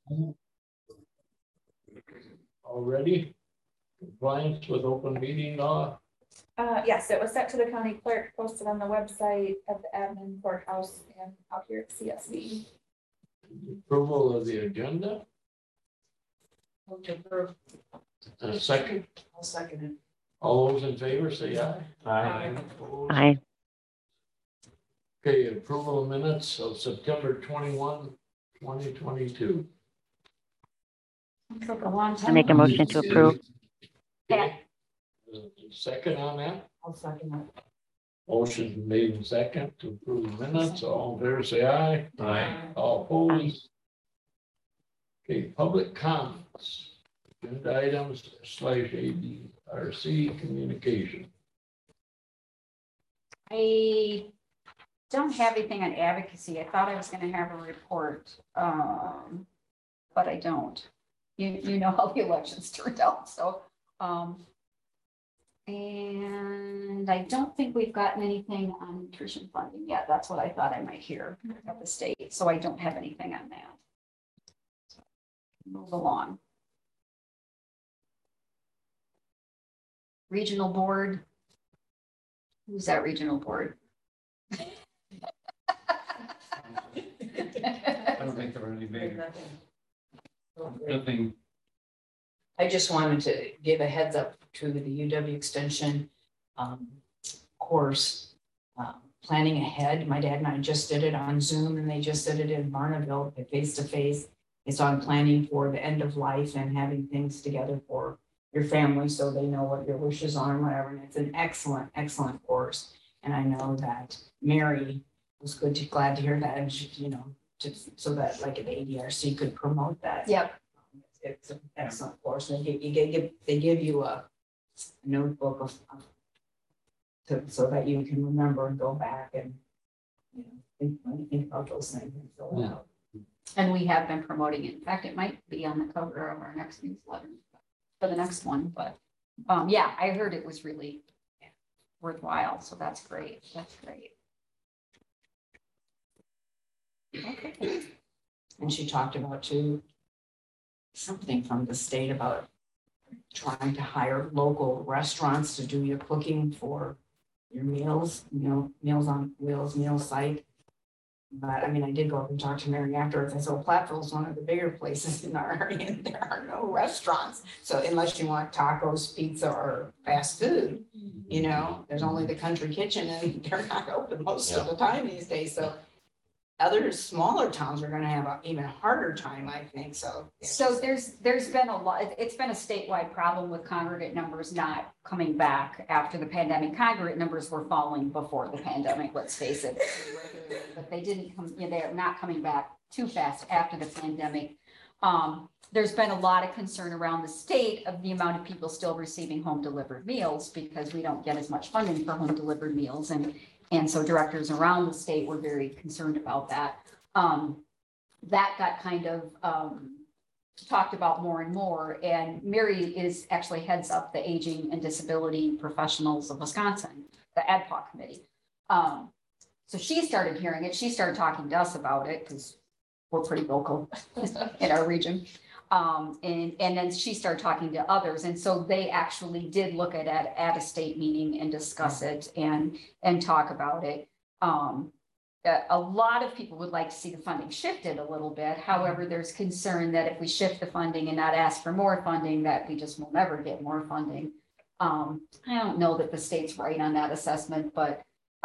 Already compliance with open meeting law. Yes, it was sent to the county clerk, posted on the website at the admin courthouse and out here at CSV. Approval of the agenda. Move to approve. And a second. I'll second it. All those in favor say aye. Aye. Opposed? Aye. Okay, approval of minutes of September 21, 2022. Took a long time. I make a motion to approve. Okay. Second on that. I'll second it. Motion made in second to approve the minutes. All in favor say aye. Aye. All opposed? Okay, public comments. Agenda items / ADRC communication. I don't have anything on advocacy. I thought I was gonna have a report, but I don't. You know how the elections turned out, so, and I don't think we've gotten anything on nutrition funding yet. That's what I thought I might hear at the state, so I don't have anything on that. So, move along. Regional board. Who's that regional board? I don't think there are any big, nothing. I just wanted to give a heads up to the UW Extension course, planning ahead. My dad and I just did it on Zoom, and they just did it in Barnaville, face to face. It's on planning for the end of life and having things together for your family so they know what your wishes are and whatever. And it's an excellent, excellent course. And I know that Mary was glad to hear that, and she, you know, so that like an ADRC could promote that. Yep. It's an excellent course. And they give you a notebook so that you can remember and go back and, you know, think about those things and fill it out. And we have been promoting it. In fact, it might be on the cover of our next newsletter for the next one, but yeah, I heard it was really worthwhile. So that's great. That's great. Okay. And she talked about too, something from the state about trying to hire local restaurants to do your cooking for your meals, you know, Meals on Wheels, meal site. But I mean, I did go up and talk to Mary afterwards. I said, well, Platteville is one of the bigger places in our area, and there are no restaurants. So unless you want tacos, pizza, or fast food, you know, there's only the Country Kitchen, and they're not open most of the time these days. So other smaller towns are going to have an even harder time, I think. So there's been a lot. It's been a statewide problem with congregate numbers not coming back after the pandemic. Congregate numbers were falling before the pandemic, let's face it, but they didn't come. You know, they're not coming back too fast after the pandemic. There's been a lot of concern around the state of the amount of people still receiving home delivered meals because we don't get as much funding for home delivered meals, and so directors around the state were very concerned about that. That got kind of talked about more and more. And Mary actually heads up the Aging and Disability Professionals of Wisconsin, the ADPOC committee. So she started hearing it. She started talking to us about it because we're pretty vocal in our region. And then she started talking to others. And so they actually did look at a state meeting and discuss it and talk about it. A lot of people would like to see the funding shifted a little bit. However, there's concern that if we shift the funding and not ask for more funding, that we just will never get more funding. I don't know that the state's right on that assessment, but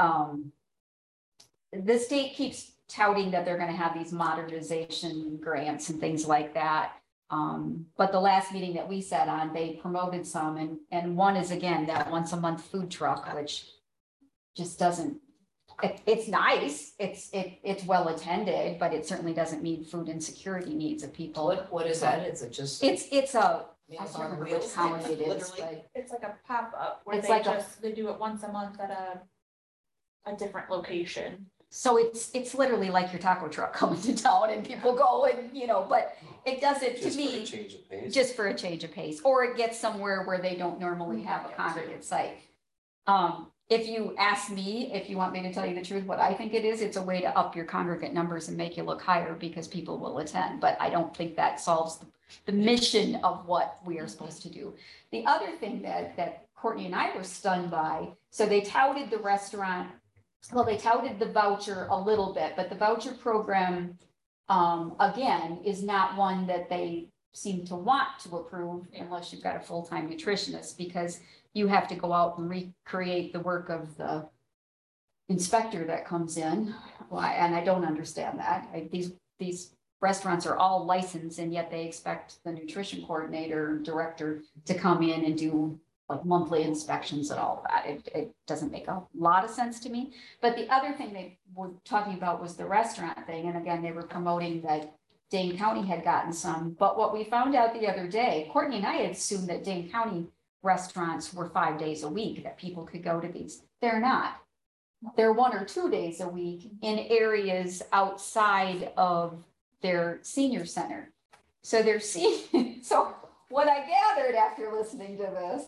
the state keeps touting that they're going to have these modernization grants and things like that. But the last meeting that we sat on, they promoted some, and one is again that once a month food truck, which just doesn't. It's nice. It's well attended, but it certainly doesn't meet food insecurity needs of people. what is that? Is it just? It's a. I Meals can't on remember Wheels? which town it is, Literally? but It's like a pop-up where It's they like they do it once a month at a different location. so it's literally like your taco truck coming to town and people go and, you know, but it doesn't, to Just for a me, change of pace. just for a change of pace, or it gets somewhere where they don't normally have a congregate site. if you ask me, if you want me to tell you the truth, what I think it is, it's a way to up your congregate numbers and make you look higher because people will attend. But I don't think that solves the mission of what we are supposed to do. The other thing that Courtney and I were stunned by, so they touted the restaurant, well, they touted the voucher a little bit, but the voucher program, again, is not one that they seem to want to approve unless you've got a full-time nutritionist, because you have to go out and recreate the work of the inspector that comes in. Why? And I don't understand that. These restaurants are all licensed, and yet they expect the nutrition coordinator, director to come in and do like monthly inspections and all that. It doesn't make a lot of sense to me. But the other thing they were talking about was the restaurant thing. And again, they were promoting that Dane County had gotten some. But what we found out the other day, Courtney and I had assumed that Dane County restaurants were 5 days a week, that people could go to these. They're not. They're 1 or 2 days a week in areas outside of their senior center. So they're seeing, so what I gathered after listening to this,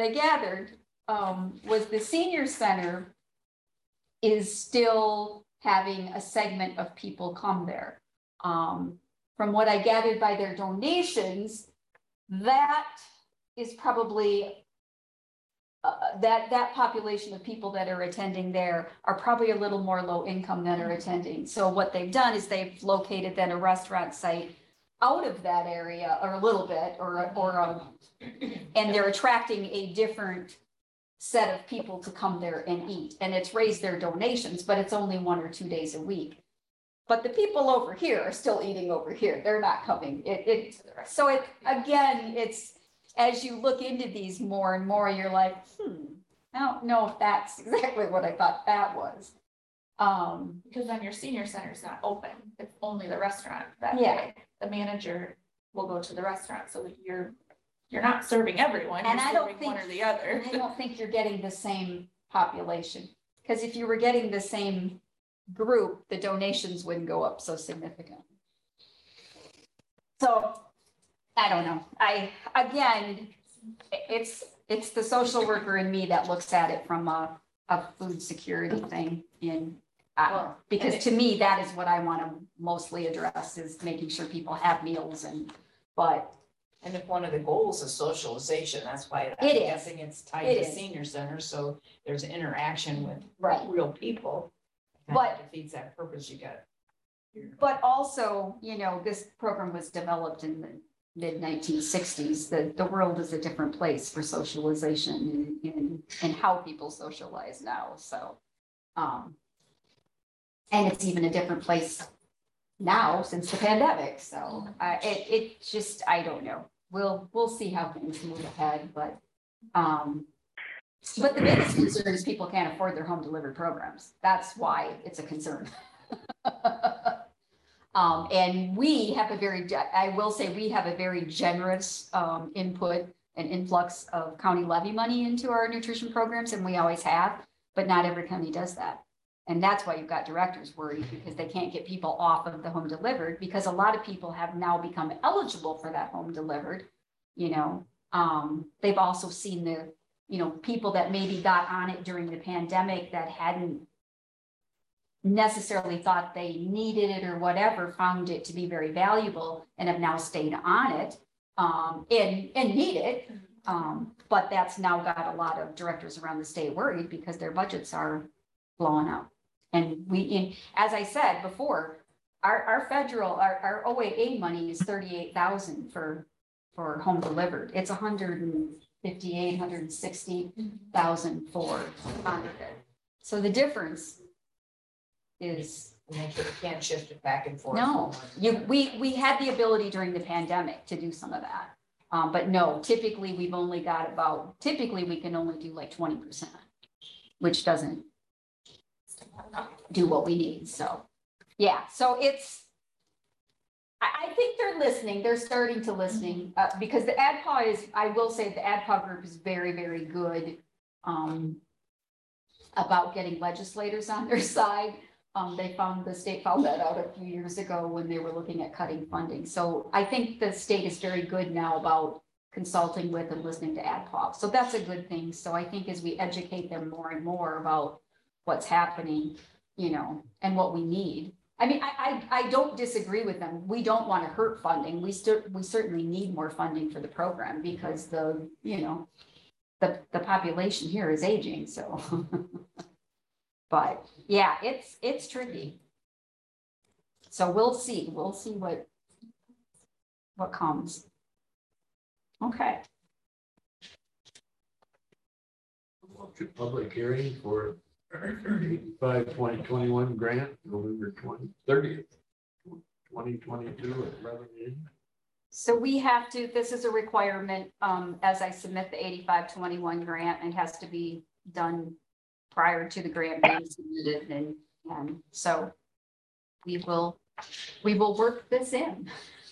was the senior center is still having a segment of people come there. From what I gathered by their donations, that is probably that population of people that are attending there are probably a little more low income that are attending. So what they've done is they've located then a restaurant site out of that area, or a little bit, and they're attracting a different set of people to come there and eat. And it's raised their donations, but it's only 1 or 2 days a week. But the people over here are still eating over here. They're not coming. Again, it's, as you look into these more and more, you're like, I don't know if that's exactly what I thought that was. Because then your senior center is not open. It's only the restaurant that Yeah. day. The manager will go to the restaurant, so that you're not serving everyone. And you're I don't serving one think- or the other. I don't think you're getting the same population, because if you were getting the same group, the donations wouldn't go up so significantly. So, I don't know. It's the social worker in me that looks at it from a food security thing because to me, that is what I want to mostly address, is making sure people have meals and if one of the goals is socialization, that's why I'm It is. guessing it's tied It to is. senior center, so there's interaction with Right. real people. But- That defeats that purpose, you got. But also, this program was developed in the mid-1960s. The world is a different place for socialization and how people socialize now. So, and it's even a different place now since the pandemic. So it just, I don't know. We'll see how things move ahead, but the biggest concern is people can't afford their home delivered programs. That's why it's a concern. And we have I will say we have a very generous input and influx of county levy money into our nutrition programs, and we always have, but not every county does that. And that's why you've got directors worried, because they can't get people off of the home delivered, because a lot of people have now become eligible for that home delivered. They've also seen the, people that maybe got on it during the pandemic that hadn't necessarily thought they needed it or whatever, found it to be very valuable and have now stayed on it and need it. But that's now got a lot of directors around the state worried because their budgets are blowing up. And as I said before, our federal, our OAA money is $38,000 for home delivered. It's $158,000, $160,000 for congregate. So the difference is, You can't shift it back and forth. no, we had the ability during the pandemic to do some of that. But no, typically we can only do like 20%, which doesn't do what we need. So, yeah, so I think they're listening. They're starting to listening because the ADPA I will say the ADPA group is very, very good about getting legislators on their side. The state found that out a few years ago when they were looking at cutting funding. So I think the state is very good now about consulting with and listening to AdPop. So that's a good thing. So I think as we educate them more and more about what's happening, you know, and what we need. I mean, I don't disagree with them. We don't want to hurt funding. We certainly need more funding for the program because the, you know, the population here is aging, so. But yeah, it's tricky. So we'll see what comes. Okay. Public hearing for 85-2021 grant, November 30th, 2022 at 11 a.m. So we have to, this is a requirement, as I submit the 85-21 grant, it has to be done prior to the grant being submitted, and so we will work this in.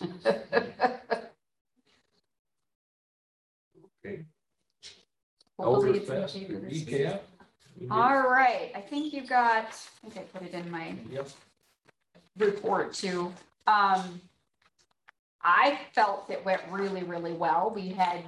Okay. Hopefully it's in Overfest shape of this. recap. All right, I think you got, I think I put it in my Yep. report too. I felt it went really, really well. We had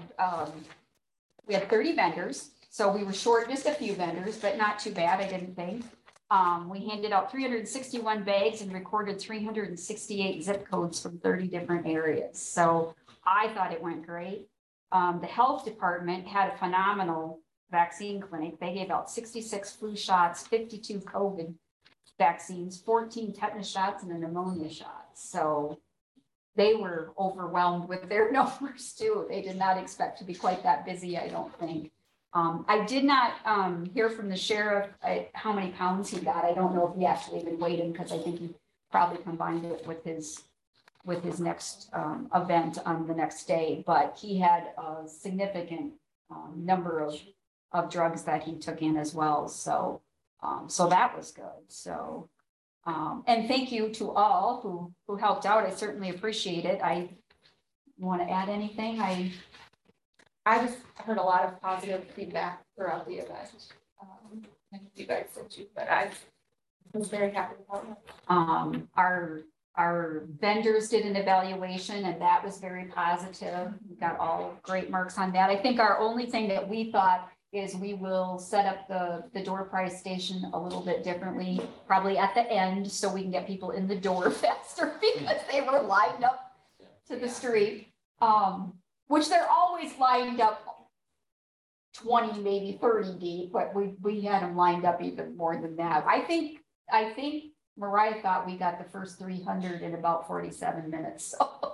30 vendors, so we were short just a few vendors, but not too bad, I didn't think. We handed out 361 bags and recorded 368 zip codes from 30 different areas. So I thought it went great. The health department had a phenomenal vaccine clinic. They gave out 66 flu shots, 52 COVID vaccines, 14 tetanus shots, and a pneumonia shot. So they were overwhelmed with their numbers too. They did not expect to be quite that busy, I don't think. I did not hear from the sheriff how many pounds he got. I don't know if he actually even weighed him because I think he probably combined it with his next event on the next day. But he had a significant number of drugs that he took in as well. So so that was good. So and thank you to all who helped out. I certainly appreciate it. I want to add anything. I just heard a lot of positive feedback throughout the event. And you guys did too, but I was very happy about it. Our vendors did an evaluation and that was very positive. We got all great marks on that. I think our only thing that we thought is we will set up the door prize station a little bit differently, probably at the end, so we can get people in the door faster because they were lined up to the street. Which they're always lined up 20, maybe 30 deep, but we had them lined up even more than that. I think Mariah thought we got the first 300 in about 47 minutes.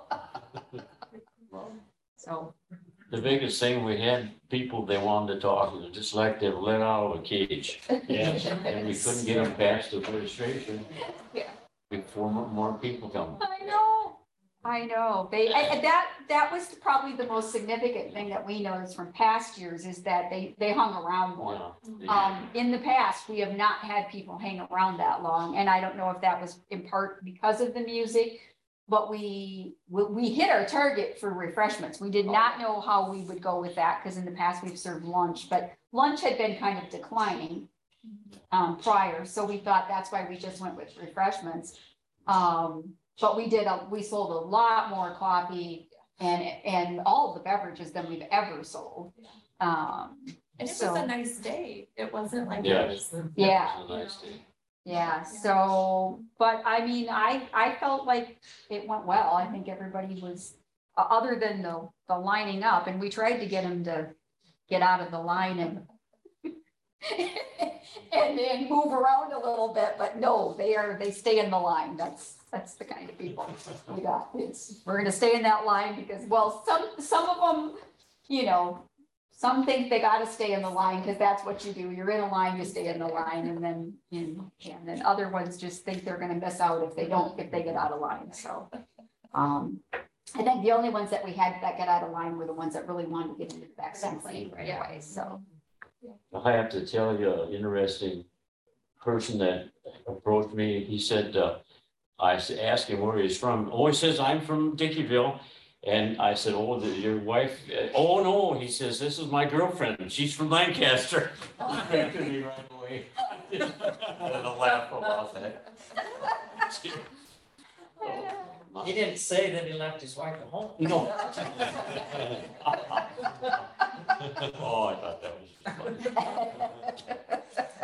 So. The biggest thing, we had people, they wanted to talk, it was just like they were let out of a cage. Yes. And we couldn't get them past the registration. Yeah. Before more people come. I know. That was probably the most significant thing that we noticed from past years is that they hung around more. Yeah. In the past, we have not had people hang around that long, and I don't know if that was in part because of the music, but we hit our target for refreshments. We did not know how we would go with that because in the past we've served lunch, but lunch had been kind of declining prior, so we thought that's why we just went with refreshments. But we sold a lot more coffee and all of the beverages than we've ever sold. And it was a nice day. It wasn't like Yeah. it was. Yeah. It was a nice day. Yeah, so, but I mean, I felt like it went well. I think everybody was, other than the lining up, and we tried to get them to get out of the line and and move around a little bit, but no, they stay in the line. That's the kind of people we got. We're gonna stay in that line because, well, some of them, you know, some think they gotta stay in the line because that's what you do. You're in a line, you stay in the line, and then other ones just think they're gonna miss out if they get out of line. So I think the only ones that we had that got out of line were the ones that really wanted to get into the vaccine clinic right away. So I have to tell you, an interesting person that approached me, he said, I asked him where he's from. Oh, he says, I'm from Dickeyville. And I said, oh, your wife? Oh, no, he says, this is my girlfriend. She's from Lancaster. He ran to me right away. I had a laugh about that. He didn't say that he left his wife at home. No. Oh, I thought that was funny.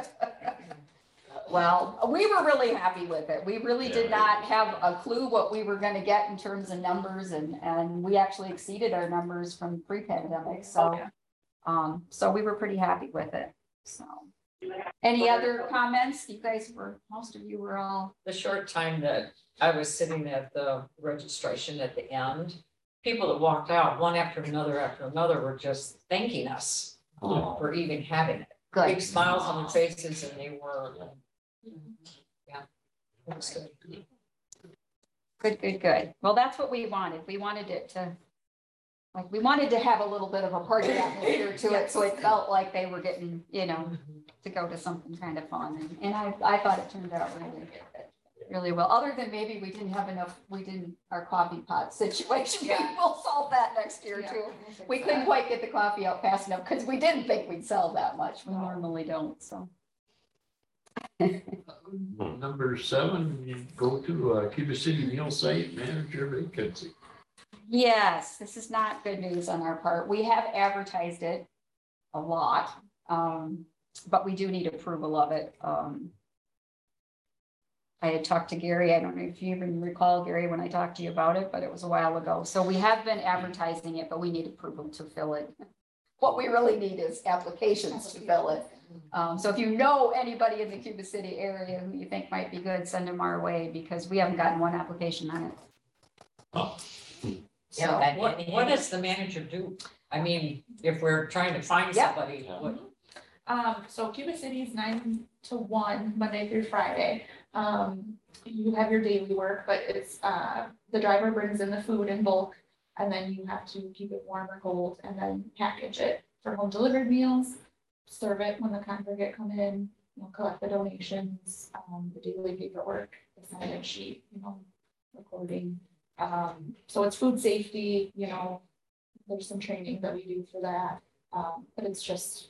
Well, we were really happy with it. We really did Yeah. not have a clue what we were gonna get in terms of numbers and we actually exceeded our numbers from pre-pandemic, so. So we were pretty happy with it, so. Any other comments? You guys were, most of you were all, The short time that I was sitting at the registration at the end, people that walked out, one after another, were just thanking us for even having it. Big good. smiles on their faces and they were, yeah. It was good. Good. Well, that's what we wanted. We wanted it to, like, we wanted to have a little bit of a party atmosphere to it, so it felt like they were getting, you know, to go to something kind of fun. And I thought it turned out really well, other than maybe we didn't have enough, our coffee pot situation. Maybe we'll solve that next year too. We couldn't quite get the coffee out fast enough because we didn't think we'd sell that much. We normally don't, so. Number 7, you go to Cuba City Meal Site Manager vacancy. Yes, this is not good news on our part. We have advertised it a lot, but we do need approval of it. I had talked to Gary. I don't know if you even recall, Gary, when I talked to you about it, but it was a while ago. So we have been advertising it, but we need approval to fill it. What we really need is applications to fill it. So if you know anybody in the Cuba City area who you think might be good, send them our way because we haven't gotten one application on it. So, Yeah, what does the manager do? I mean, if we're trying to find Yep. somebody, what, So Cuba City is 9 to 1, Monday through Friday. You have your daily work, but it's, the driver brings in the food in bulk. And then you have to keep it warm or cold and then package it for home delivered meals. Serve it when the congregate come in, collect the donations, the daily paperwork, the sign-in sheet, recording. So it's food safety, there's some training that we do for that. But it's just,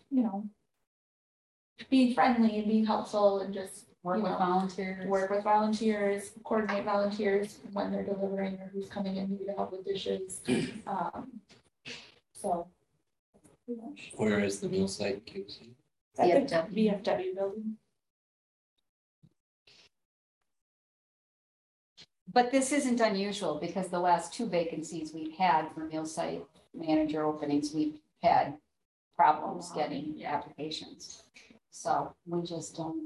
being friendly and being helpful and just work with volunteers. work with volunteers, coordinate volunteers when they're delivering or who's coming in maybe to help with dishes. So. pretty much. Where is the meal site, QC? At the VFW building. But this isn't unusual because the last 2 vacancies we've had for meal site manager openings, we've had problems getting applications. So we just don't.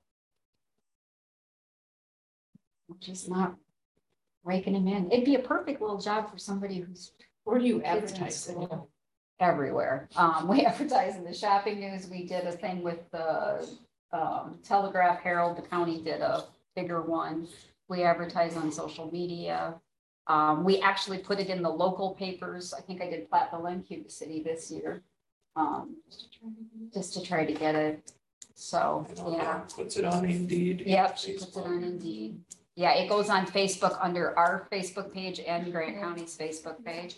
We're just not raking them in. It'd be a perfect little job for somebody who's where do you kids in advertise it? school. Everywhere. We advertise in the shopping news. We did a thing with the Telegraph Herald. The county did a bigger one. We advertise on social media. We actually put it in the local papers. I think I did Platteville and Cuba City this year. Just to try to get it. So, yeah. Puts it on Indeed. Yep, she puts it on Indeed. Yeah, it goes on Facebook under our Facebook page and Grant County's Facebook page.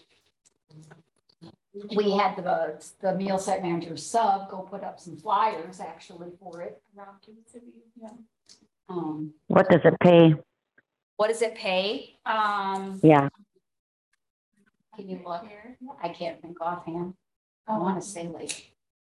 We had the meal site manager sub go put up some flyers actually for it. Around Cuba City, yeah. What does it pay? What does it pay? Yeah, Can you look? Here. I can't think offhand. I want to say like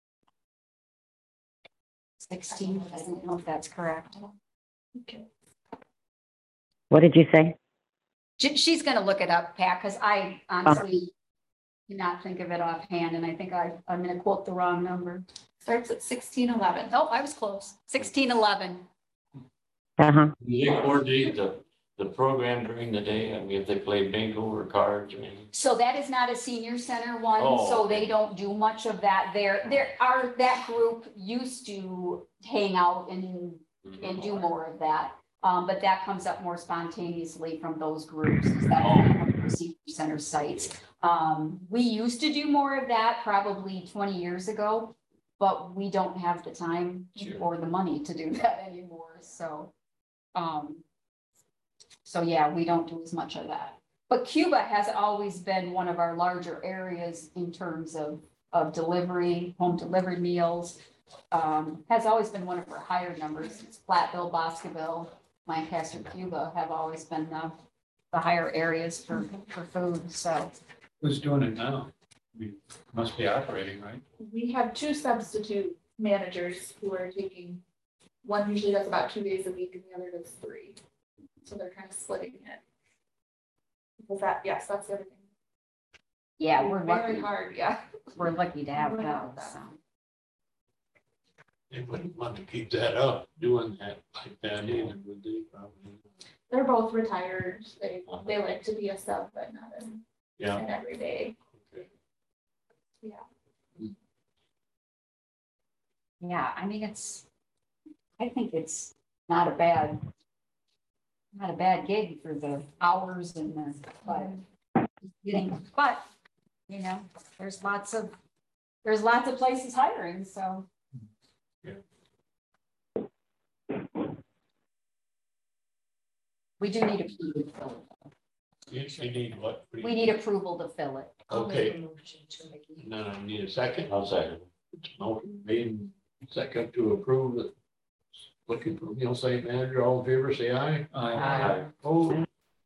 16. I don't know if that's correct. Okay. what did you say? She's gonna look it up, Pat, because I honestly cannot think of it offhand, and I think I'm gonna quote the wrong number. Starts at 1611. Oh, I was close. 1611. Uh-huh. Do they coordinate the program during the day? I mean, if they play bingo or cards or anything? So that is not a senior center one, Oh, so okay. they don't do much of that there. That group used to hang out and do more of that. But that comes up more spontaneously from those groups. That are senior center sites. We used to do more of that probably 20 years ago, but we don't have the time Sure. or the money to do that anymore. So yeah, we don't do as much of that. But Cuba has always been one of our larger areas in terms of delivery, home delivered meals. Has always been one of our higher numbers. It's Platteville, Boscoville, Lancaster, Cuba have always been the higher areas for food, so. Who's doing it now? We must be operating, right? We have two substitute managers who are taking, one usually does about 2 days a week and the other does 3. So they're kind of splitting it. Because that, yes, that's everything. Yeah, we're Very lucky, hard, yeah. we're lucky to have We're lucky those, to have so. They wouldn't want to keep that up, doing that like that either, would they probably? They're both retired. They like to be a sub, but not Yeah. an every day. Okay. Yeah, I mean, I think it's not a bad gig for the hours and the, but, you know, there's lots of places hiring, so. Yeah. We do need approval to fill it. You need what? We need approval to fill it. Okay. No, I need a second. I'll second. Motion made, second to approve it. Looking for meal site manager, all in favor, say aye. Aye. Oh.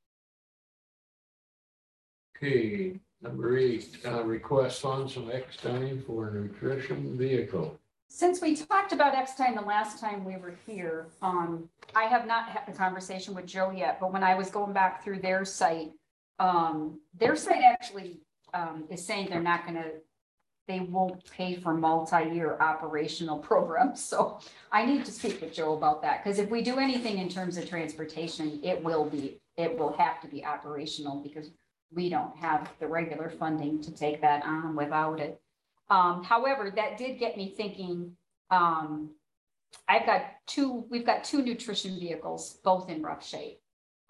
Okay, number 8, request funds from X-Time for nutrition vehicle. Since we talked about X-Time the last time we were here, I have not had a conversation with Joe yet, but when I was going back through their site actually is saying they're not gonna, they won't pay for multi-year operational programs. So I need to speak with Joe about that, because if we do anything in terms of transportation, it will have to be operational, because we don't have the regular funding to take that on without it. However, that did get me thinking, we've got two nutrition vehicles, both in rough shape.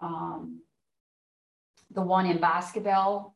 The one in Boscobel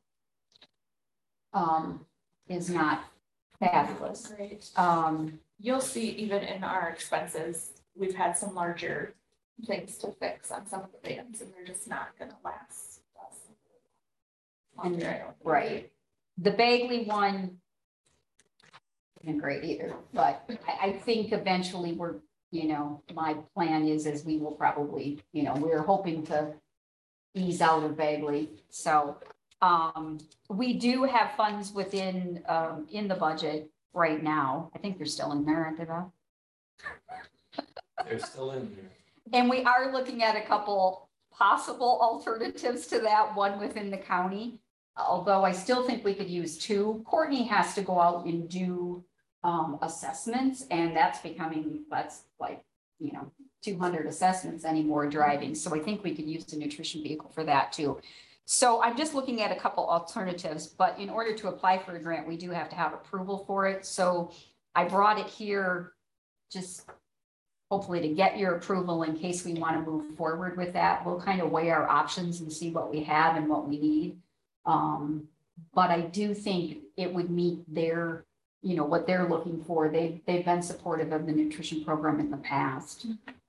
is not fabulous. Great. You'll see even in our expenses, we've had some larger things to fix on some of the vans and they're just not gonna last us longer, I don't think. Right. The Bagley one isn't great either, but I think eventually my plan is we will probably, we're hoping to ease out of Bagley. So we do have funds within, in the budget right now. I think they're still in there, aren't they, Bob? They're still in there. And we are looking at a couple possible alternatives to that, one within the county. Although I still think we could use 2. Courtney has to go out and do assessments, and that's like, 200 assessments anymore driving. So I think we could use the nutrition vehicle for that too. So I'm just looking at a couple alternatives, but in order to apply for a grant, we do have to have approval for it. So I brought it here just hopefully to get your approval in case we want to move forward with that. We'll kind of weigh our options and see what we have and what we need. But I do think it would meet their, what they're looking for. They've been supportive of the nutrition program in the past.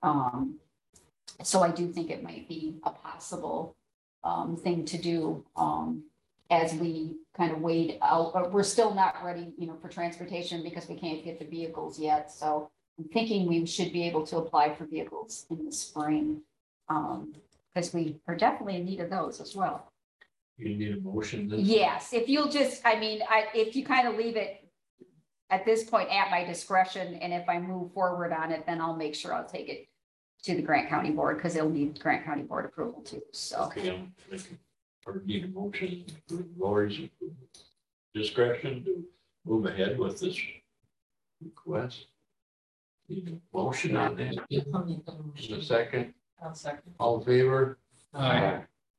So I do think it might be a possible thing to do as we kind of wade out. We're still not ready, for transportation because we can't get the vehicles yet. So I'm thinking we should be able to apply for vehicles in the spring because we are definitely in need of those as well. You need a motion then? Yes, if you'll just, if you kind of leave it at this point at my discretion, and if I move forward on it, then I'll make sure I'll take it to the Grant County Board because it'll need Grant County Board approval too, so. Okay, or need a motion, Lori's discretion to move ahead with this request. Need a motion on that? Just a second, I'll second. all in favor? Aye.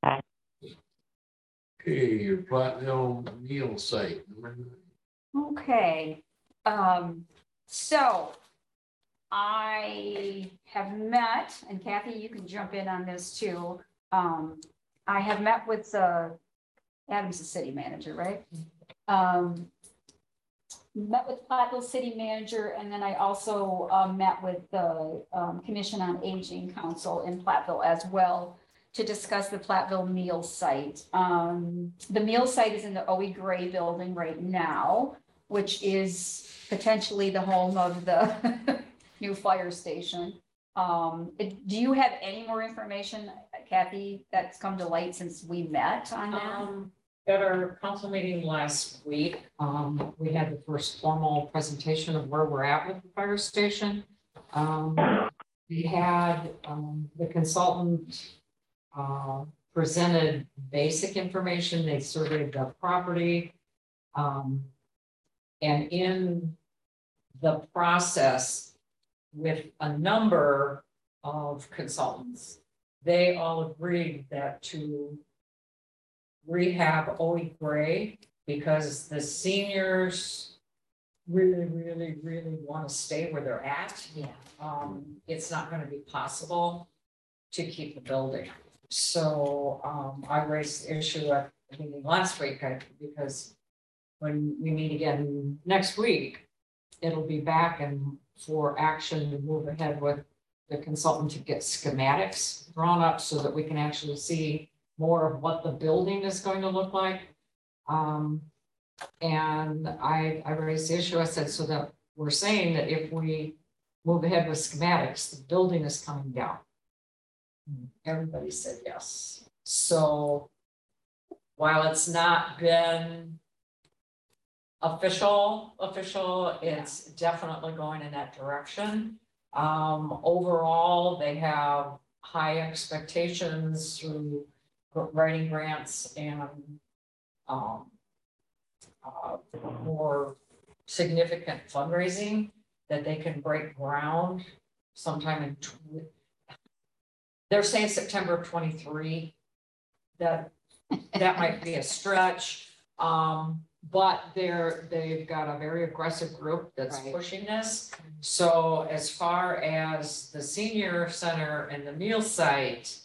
Okay, your Platteville meal site. Okay, so I have met, and Kathy, you can jump in on this too. I have met with Adam's the city manager, right? Met with Platteville city manager, and then I also met with the Commission on Aging Council in Platteville as well to discuss the Platteville meal site. The meal site is in the OE Gray building right now, which is potentially the home of the new fire station. Do you have any more information? Kathy, that's come to light since we met on that? At our council meeting last week, we had the first formal presentation of where we're at with the fire station. We had, the consultant, presented basic information. They surveyed the property. And in the process with a number of consultants, they all agreed that to rehab OE Gray, because the seniors really want to stay where they're at. Yeah. It's not going to be possible to keep the building. So, I raised the issue at the meeting last week, because when we meet again next week, it'll be back and for action to move ahead with the consultant to get schematics drawn up so that we can actually see more of what the building is going to look like. And I raised the issue, I said, so that we're saying that if we move ahead with schematics, the building is coming down. Everybody said yes. So while it's not been official, it's definitely going in that direction. Overall, they have high expectations through writing grants and more significant fundraising that they can break ground sometime in they're saying September 23. That might be a stretch. But they've got a very aggressive group that's pushing this. So as far as the senior center and the meal site,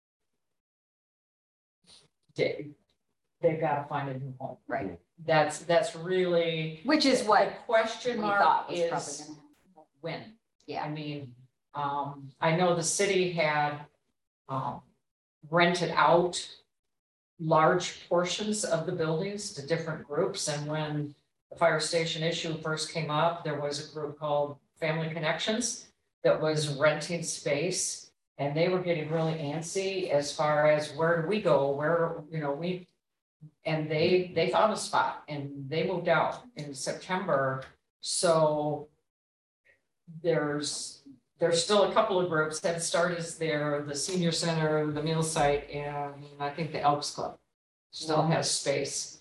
they've got to find a new home. Right. That's really, Which is what the question we mark thought was is probably gonna happen. when. Yeah. I mean, I know the city had rented out large portions of the buildings to different groups. And when the fire station issue first came up, there was a group called Family Connections that was renting space. And they were getting really antsy as far as where do we go, where, and they found a spot and they moved out in September. So there's still a couple of groups. Head Start is there, the senior center, the meal site, and I think the Elks Club still has space.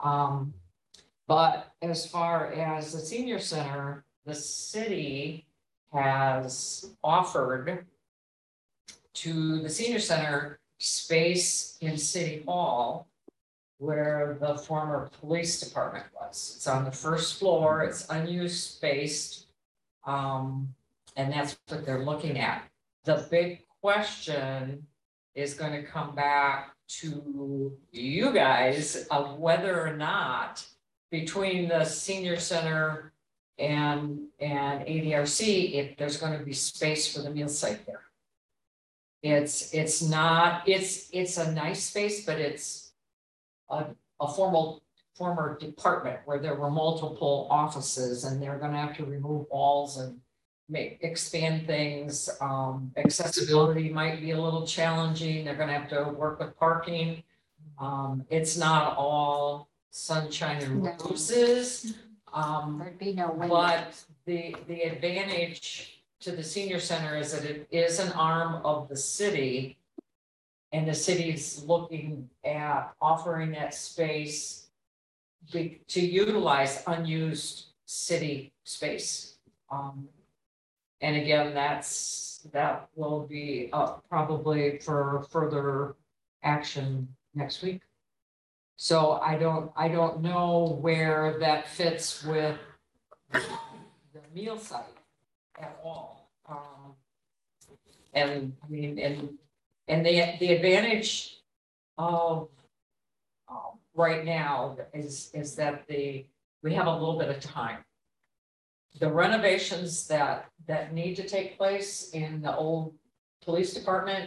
But as far as the senior center, the city has offered to the senior center space in City Hall where the former police department was. It's on the first floor, it's unused space. And that's what they're looking at. The big question is going to come back to you guys of whether or not between the senior center and ADRC, if there's going to be space for the meal site there. It's a nice space, but it's a former department where there were multiple offices and they're going to have to remove walls and expand things. Accessibility might be a little challenging. They're going to have to work with parking. It's not all sunshine and roses. There'd be no windows. But the advantage to the senior center is that it is an arm of the city, and the city's looking at offering that space to utilize unused city space. And again, that will be up probably for further action next week. So I don't know where that fits with the meal site at all. And I mean, and the advantage of right now is that we have a little bit of time. The renovations that need to take place in the old police department,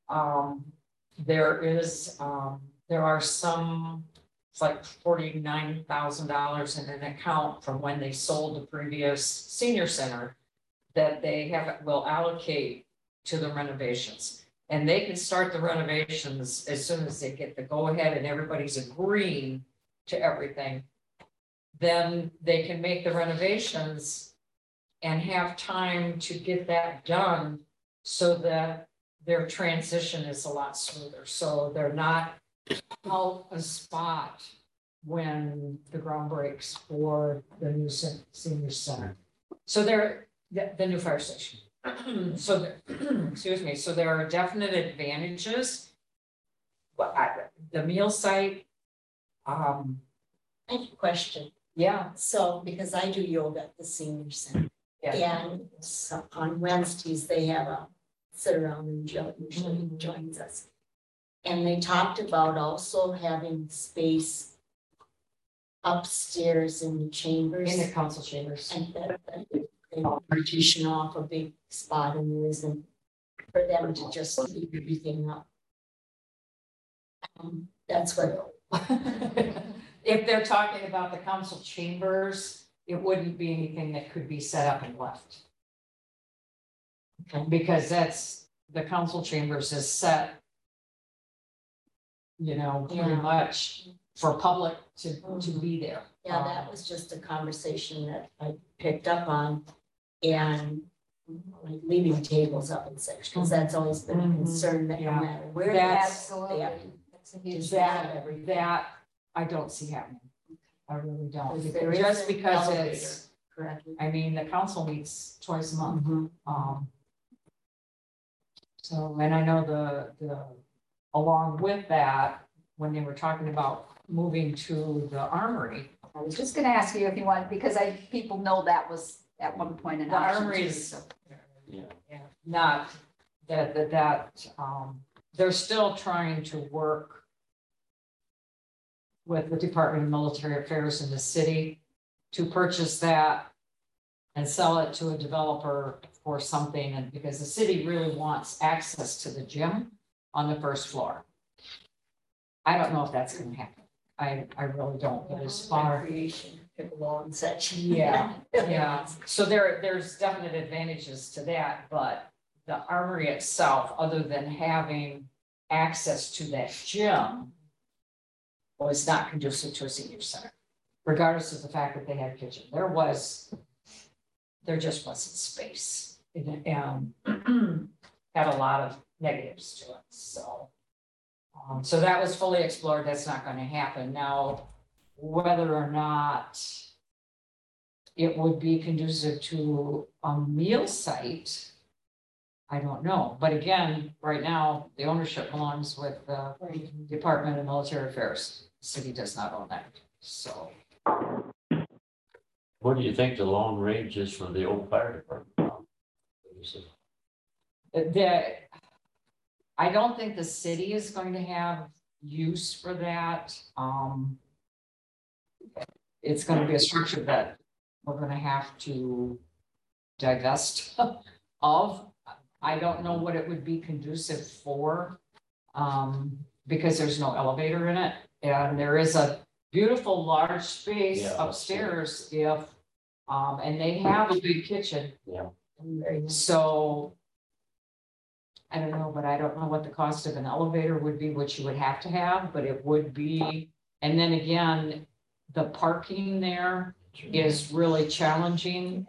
there are some, it's like $49,000 in an account from when they sold the previous senior center that they will allocate to the renovations. And they can start the renovations as soon as they get the go-ahead and everybody's agreeing to everything. Then they can make the renovations and have time to get that done so that their transition is a lot smoother. So they're not out a spot when the ground breaks for the new senior center. So the new fire station. So, excuse me, so there are definite advantages. But the meal site, I have a question. yeah, So, because I do yoga at the senior center, yeah. and so on Wednesdays, they have a sit around and Jill usually Mm-hmm. joins us. And they talked about also having space upstairs in the chambers. In the council chambers. And that they partition off a big spot and there isn't for them to just leave everything up. That's what. If they're talking about the council chambers, it wouldn't be anything that could be set up and left. Because that's, the council chambers is set, you know, pretty Yeah. much for public to be there. Yeah, that was just a conversation that I picked up on, and like leaving tables up in section, because that's always been a concern that no Yeah. matter where That's- Absolutely. That's a huge. That I don't see happening. I really don't, If there is just an because elevator, it's, correctly. I mean, the council meets twice a month. So, and I know the, along with that, when they were talking about moving to the armory, I was just gonna ask you if you want, because people know that was at one point an the option. armory too, is, so. Yeah. not that, they're still trying to work with the Department of Military Affairs in the city to purchase that and sell it to a developer for something, and because the city really wants access to the gym on the first floor. I don't know if that's gonna happen. I really don't, but as far. Recreation, pickleball and such. Yeah, yeah, so there's definite advantages to that, but the armory itself, other than having access to that gym, was not conducive to a senior center, regardless of the fact that they had a kitchen. There just wasn't space, and had a lot of negatives to it, so. So that was fully explored, that's not gonna happen. Now, whether or not it would be conducive to a meal site, I don't know. But again, right now, the ownership belongs with the Department of Military Affairs. City does not own that, so. What do you think the long range is for the old fire department? I don't think the city is going to have use for that. It's gonna be a structure that we're gonna have to divest of. I don't know what it would be conducive for, because there's no elevator in it. And there is a beautiful large space Yeah, upstairs and they have a big kitchen. Yeah. So I don't know, but I don't know what the cost of an elevator would be, which you would have to have, but it would be. And then again, the parking there is really challenging.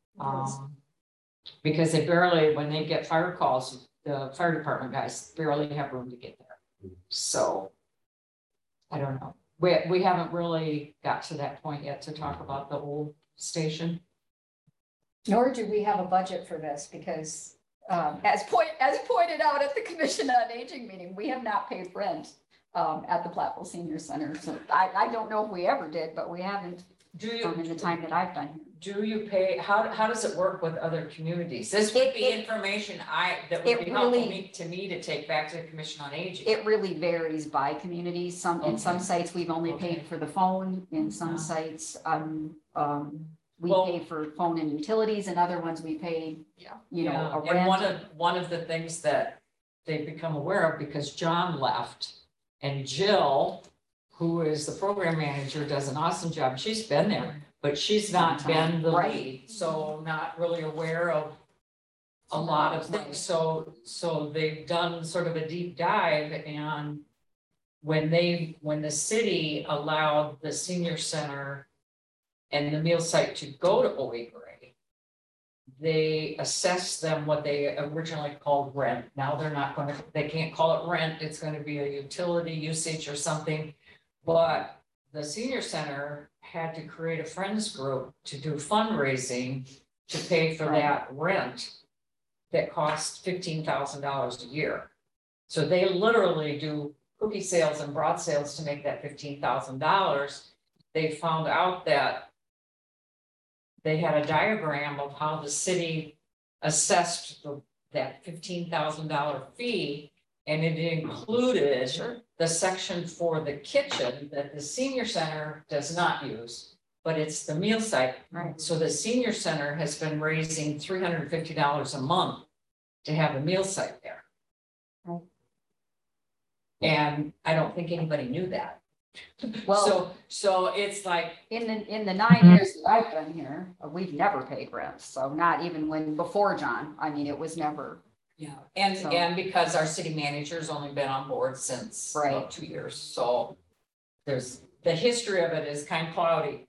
Because they barely, when they get fire calls, the fire department guys barely have room to get there. So I don't know. We haven't really got to that point yet to talk about the old station. Nor do we have a budget for this, because as pointed out at the Commission on Aging meeting, we have not paid rent at the Platteville Senior Center. So I don't know if we ever did, but we haven't in the time that I've been here. Do you pay, how does it work with other communities? This would be information that would it be helpful really- to me to take back to the Commission on Aging. It really varies by community. In some sites, we've only paid for the phone. In some sites, we Well- pay for phone and utilities, and other ones we pay, you know, a And rent. one of the things that they've become aware of, because John left and Jill, who is the program manager, does an awesome job. She's been there, but she's not been the Right. lead, so not really aware of a lot of things, so they've done sort of a deep dive, and when the city allowed the senior center and the meal site to go to Owe Gray, they assessed them what they originally called rent. Now they can't call it rent, it's gonna be a utility usage or something. But the senior center had to create a friends group to do fundraising to pay for that rent that costs $15,000 a year. So they literally do cookie sales and broth sales to make that $15,000. They found out that they had a diagram of how the city assessed that $15,000 fee, and it included the section for the kitchen that the senior center does not use, but it's the meal site. Right. So the senior center has been raising $350 a month to have a meal site there. Right. And I don't think anybody knew that. Well, So it's like, in the 9 years that I've been here, we've never paid rent, so not even before John, I mean, it was never. yeah, So- and because our city manager's only been on board since Right. about 2 years, so there's, the history of it is kind of cloudy.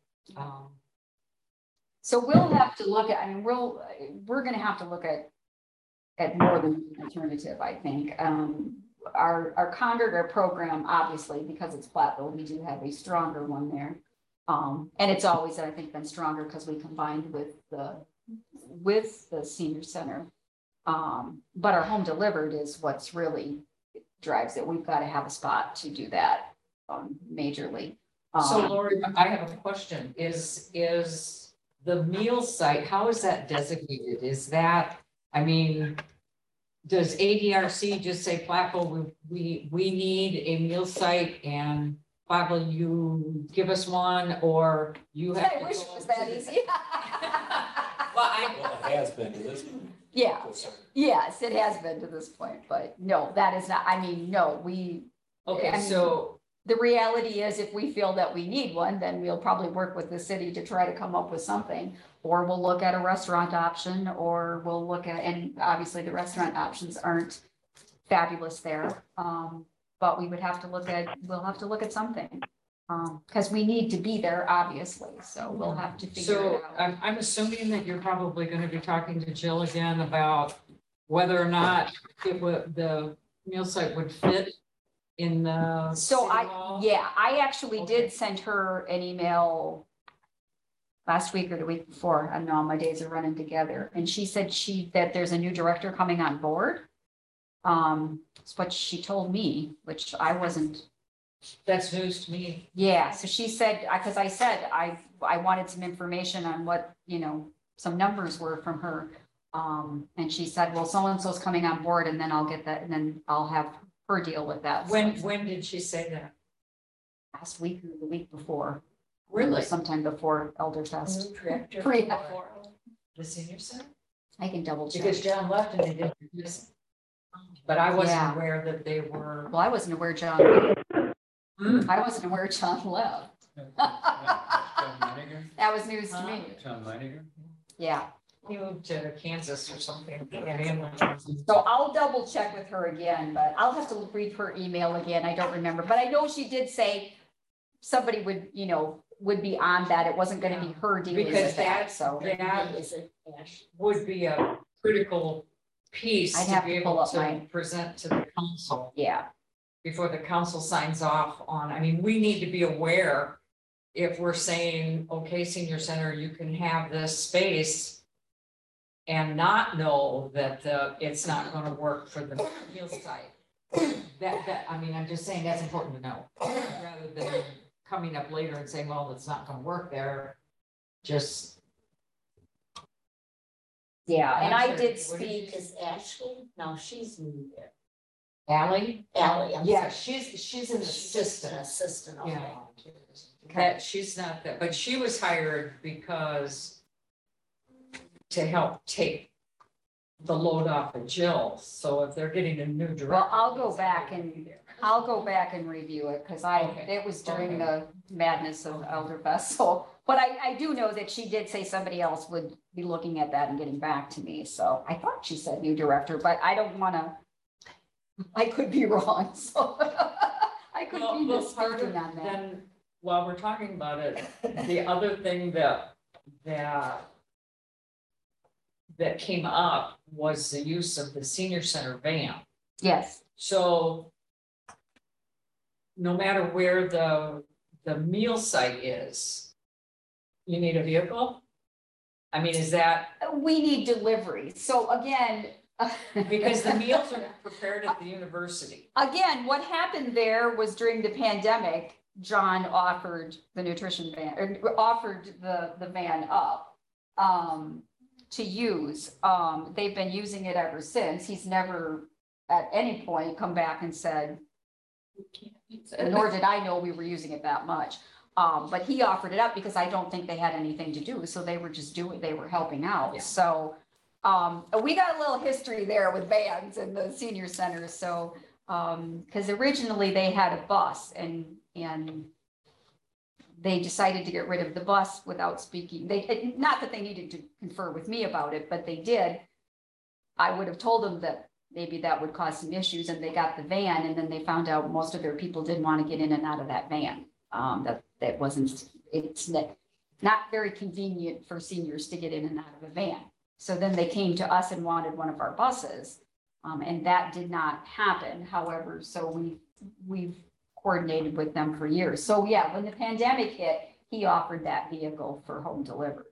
So we'll have to look at, I mean, we're gonna have to look at more than an alternative, I think. Our congregate program, obviously, because it's Platteville, we do have a stronger one there. And it's always, I think, been stronger because we combined with the senior center. But our home delivered is what's really drives it. We've got to have a spot to do that, majorly. So Lori, I have a question, is the meal site, how is that designated? Is that, I mean, does ADRC just say, Platteville, we need a meal site, and Platteville, you give us one, or you have? I wish it was that easy. Well, it has been to this point. Yeah, yes, it has been to this point, but no, that is not, I mean, no, Okay, I mean, so, the reality is if we feel that we need one, then we'll probably work with the city to try to come up with something. Or we'll look at a restaurant option, or we'll look at, and obviously the restaurant options aren't fabulous there. But we would have to we'll have to look at something. Because we need to be there, obviously, so we'll have to figure so it out. I'm assuming that you're probably gonna be talking to Jill again about whether or not the meal site would fit in the So city hall? I actually Okay. did send her an email last week or the week before. I don't know, my days are running together. And she said that there's a new director coming on board. It's what she told me, which I wasn't. That's news to me. Yeah, so she said, because I said I wanted some information on what, some numbers were from her. And she said, well, so-and-so's coming on board, and then I'll get that, and then I'll have her deal with that. When So, did she say that? last week or the week before. Really? Sometime before Elderfest. New director. Yeah. The senior center? I can double check. Because John left and they didn't miss. But I wasn't Yeah. aware that they were. Well, I wasn't aware John left. John Meininger? That was news to me. John Meininger? Yeah. He moved to Kansas or something. So I'll double check with her again, but I'll have to read her email again. I don't remember, but I know she did say somebody would be on that. It wasn't gonna be her dealing Because with that, so. that Is it Ash? would be a critical piece I'd to have be to pull able up to my- present to the council Yeah, before the council signs off on. I mean, we need to be aware if we're saying, okay, senior center, you can have this space and not know that it's not gonna work for the meal site. I mean, I'm just saying that's important to know, rather than coming up later and saying, well, it's not gonna work there. Just, yeah, and I I'm did sorry, what did you speak, Is Ashley? No, she's new there. Ally? Ally, I'm Yeah, sorry. she's an She's just an assistant. assistant, okay. Yeah. That she's not that, but she was hired because to help take the load off of Jill. So if they're getting a new director. well, I'll go back and I'll go back and review it, because Okay. it was during Okay. the madness of Elderfest, so. But I do know that she did say somebody else would be looking at that and getting back to me, so I thought she said new director, but I don't wanna. I could be wrong, so. I could Well, be well, part of, mistaken on that. then, while we're talking about it, the other thing that came up was the use of the senior center van. Yes, So no matter where the meal site is, you need a vehicle? I mean, is that, we need delivery, so again. because the meals are prepared at the university. Again, what happened there was during the pandemic, John offered the nutrition van, or offered the van up to use. They've been using it ever since. He's never at any point come back and said, nor did I know we were using it that much. But he offered it up because I don't think they had anything to do. So they were just they were helping out. Yeah. So we got a little history there with vans in the senior center. So because originally they had a bus and they decided to get rid of the bus without speaking. Not that they needed to confer with me about it, but they did. I would have told them that maybe that would cause some issues, and they got the van, and then they found out most of their people didn't want to get in and out of that van. That wasn't, it's not very convenient for seniors to get in and out of a van. So then they came to us and wanted one of our buses, and that did not happen. However, so we've coordinated with them for years. So yeah, when the pandemic hit, he offered that vehicle for home delivered.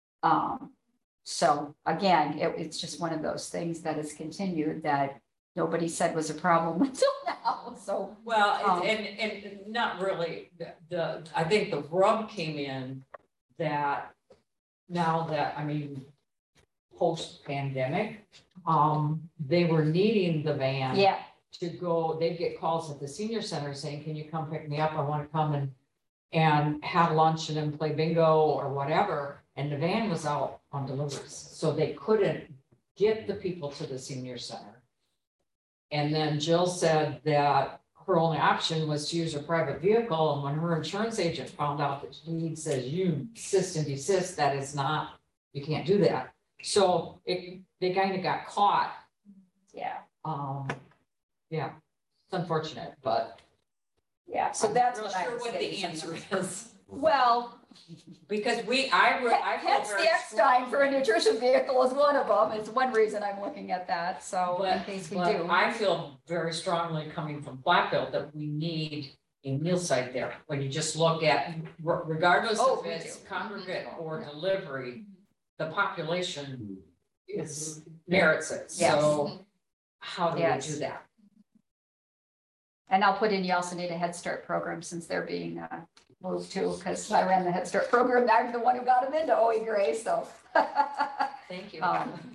So again, it's just one of those things that has continued that nobody said was a problem until now. So Well, and not really, I think the rub came in that now that, I mean, post-pandemic, they were needing the van. yeah, To go, they'd get calls at the senior center saying, can you come pick me up? I want to come and have lunch and then play bingo or whatever. And the van was out on deliveries, so they couldn't get the people to the senior center. And then Jill said that her only option was to use her private vehicle. And when her insurance agent found out that he says, you insist and desist, that is not, you can't do that. So they kind of got caught. yeah, Yeah, it's unfortunate, but. yeah. So I'm that's not what I sure was what the saying. answer is, Well, because I feel hence very the X-Time for a strongly- nutrition vehicle is one of them. It's one reason I'm looking at that. So in But, case we but do. I feel very strongly coming from Blackville that we need a meal site there. When you just look at, regardless Oh, if we it's do. congregate or delivery, the population is merits it. Yes. So how do we Yes. do that? And I'll put in, you also need a Head Start program since they're being moved too, because I ran the Head Start program. I'm the one who got them into OE Gray, so. Thank you.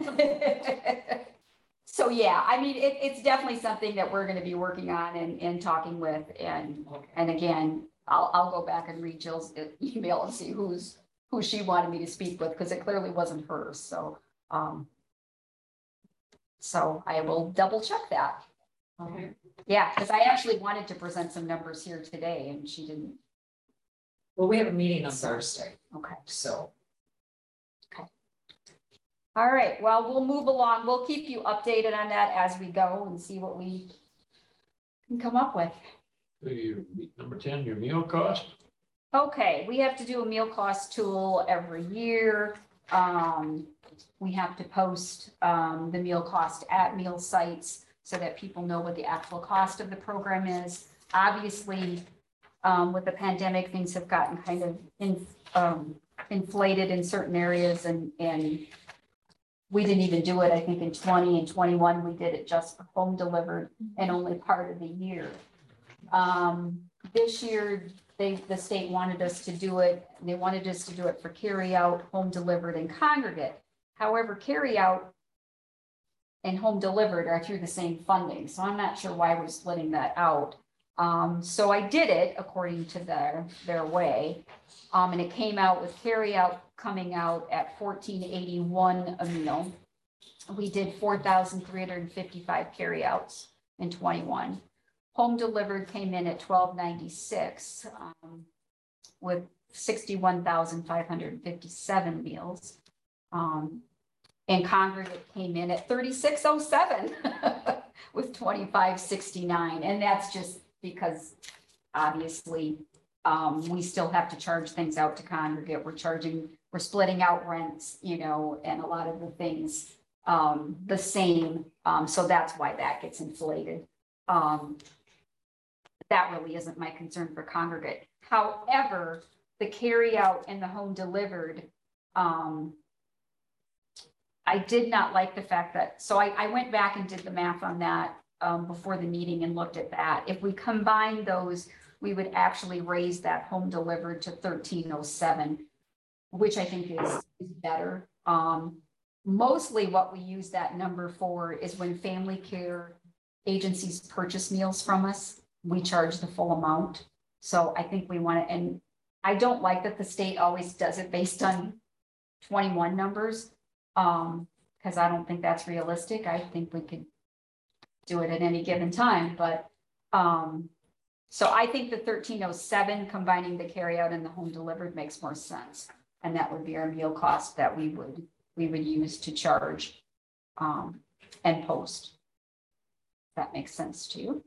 So yeah, I mean, it's definitely something that we're gonna be working on and talking with, and again, I'll go back and read Jill's email and see who she wanted me to speak with, because it clearly wasn't hers, so. So I will double check that. Okay. Yeah, because I actually wanted to present some numbers here today, and she didn't. Well, we have a meeting on Thursday, Okay. so. All right, well, we'll move along. We'll keep you updated on that as we go and see what we can come up with. Number 10, your meal cost. Okay, we have to do a meal cost tool every year. We have to post the meal cost at meal sites so that people know what the actual cost of the program is. Obviously, with the pandemic, things have gotten kind of inflated in certain areas, and we didn't even do it, I think, in 20 and 21, we did it just for home delivered and only part of the year. This year, the state wanted us to do it. They wanted us to do it for carry out, home delivered, and congregate. However, carry out and home delivered are through the same funding, so I'm not sure why we're splitting that out. So I did it according to their way, and it came out with carry out coming out at $14.81 a meal. We did 4,355 carry outs in 21. home delivered came in at $12.96, with 61,557 meals. And congregate came in at 3607 with 2569. And that's just because obviously we still have to charge things out to congregate. We're splitting out rents, you know, and a lot of the things the same. So that's why that gets inflated. That really isn't my concern for congregate. However, the carry out and the home delivered, I did not like the fact that, so I went back and did the math on that before the meeting and looked at that. If we combine those, we would actually raise that home delivered to 1307, which I think is better. Mostly what we use that number for is when family care agencies purchase meals from us, we charge the full amount. So I think we want to, and I don't like that the state always does it based on 21 numbers. Because I don't think that's realistic. I think we could do it at any given time, but so I think the 1307 combining the carry out and the home delivered makes more sense. And that would be our meal cost that we would use to charge and post. That makes sense to you.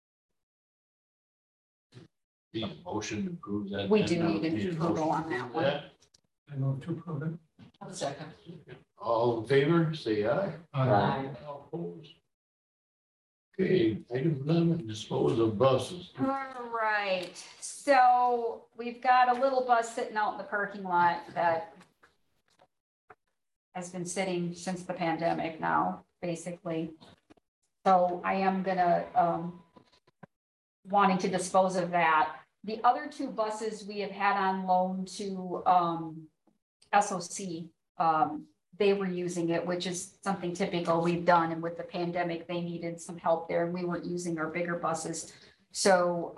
The motion to approve that. We then? do need Need a an approval motion on to that approve one. that? I move to approve it. Second. All in favor, say aye. Aye. All opposed. Okay, item 11, dispose of buses. All right, so we've got a little bus sitting out in the parking lot that has been sitting since the pandemic now, basically. So I am gonna, wanting to dispose of that. The other two buses we have had on loan to, SOC, they were using it, which is something typical we've done. And with the pandemic, they needed some help there and we weren't using our bigger buses. So,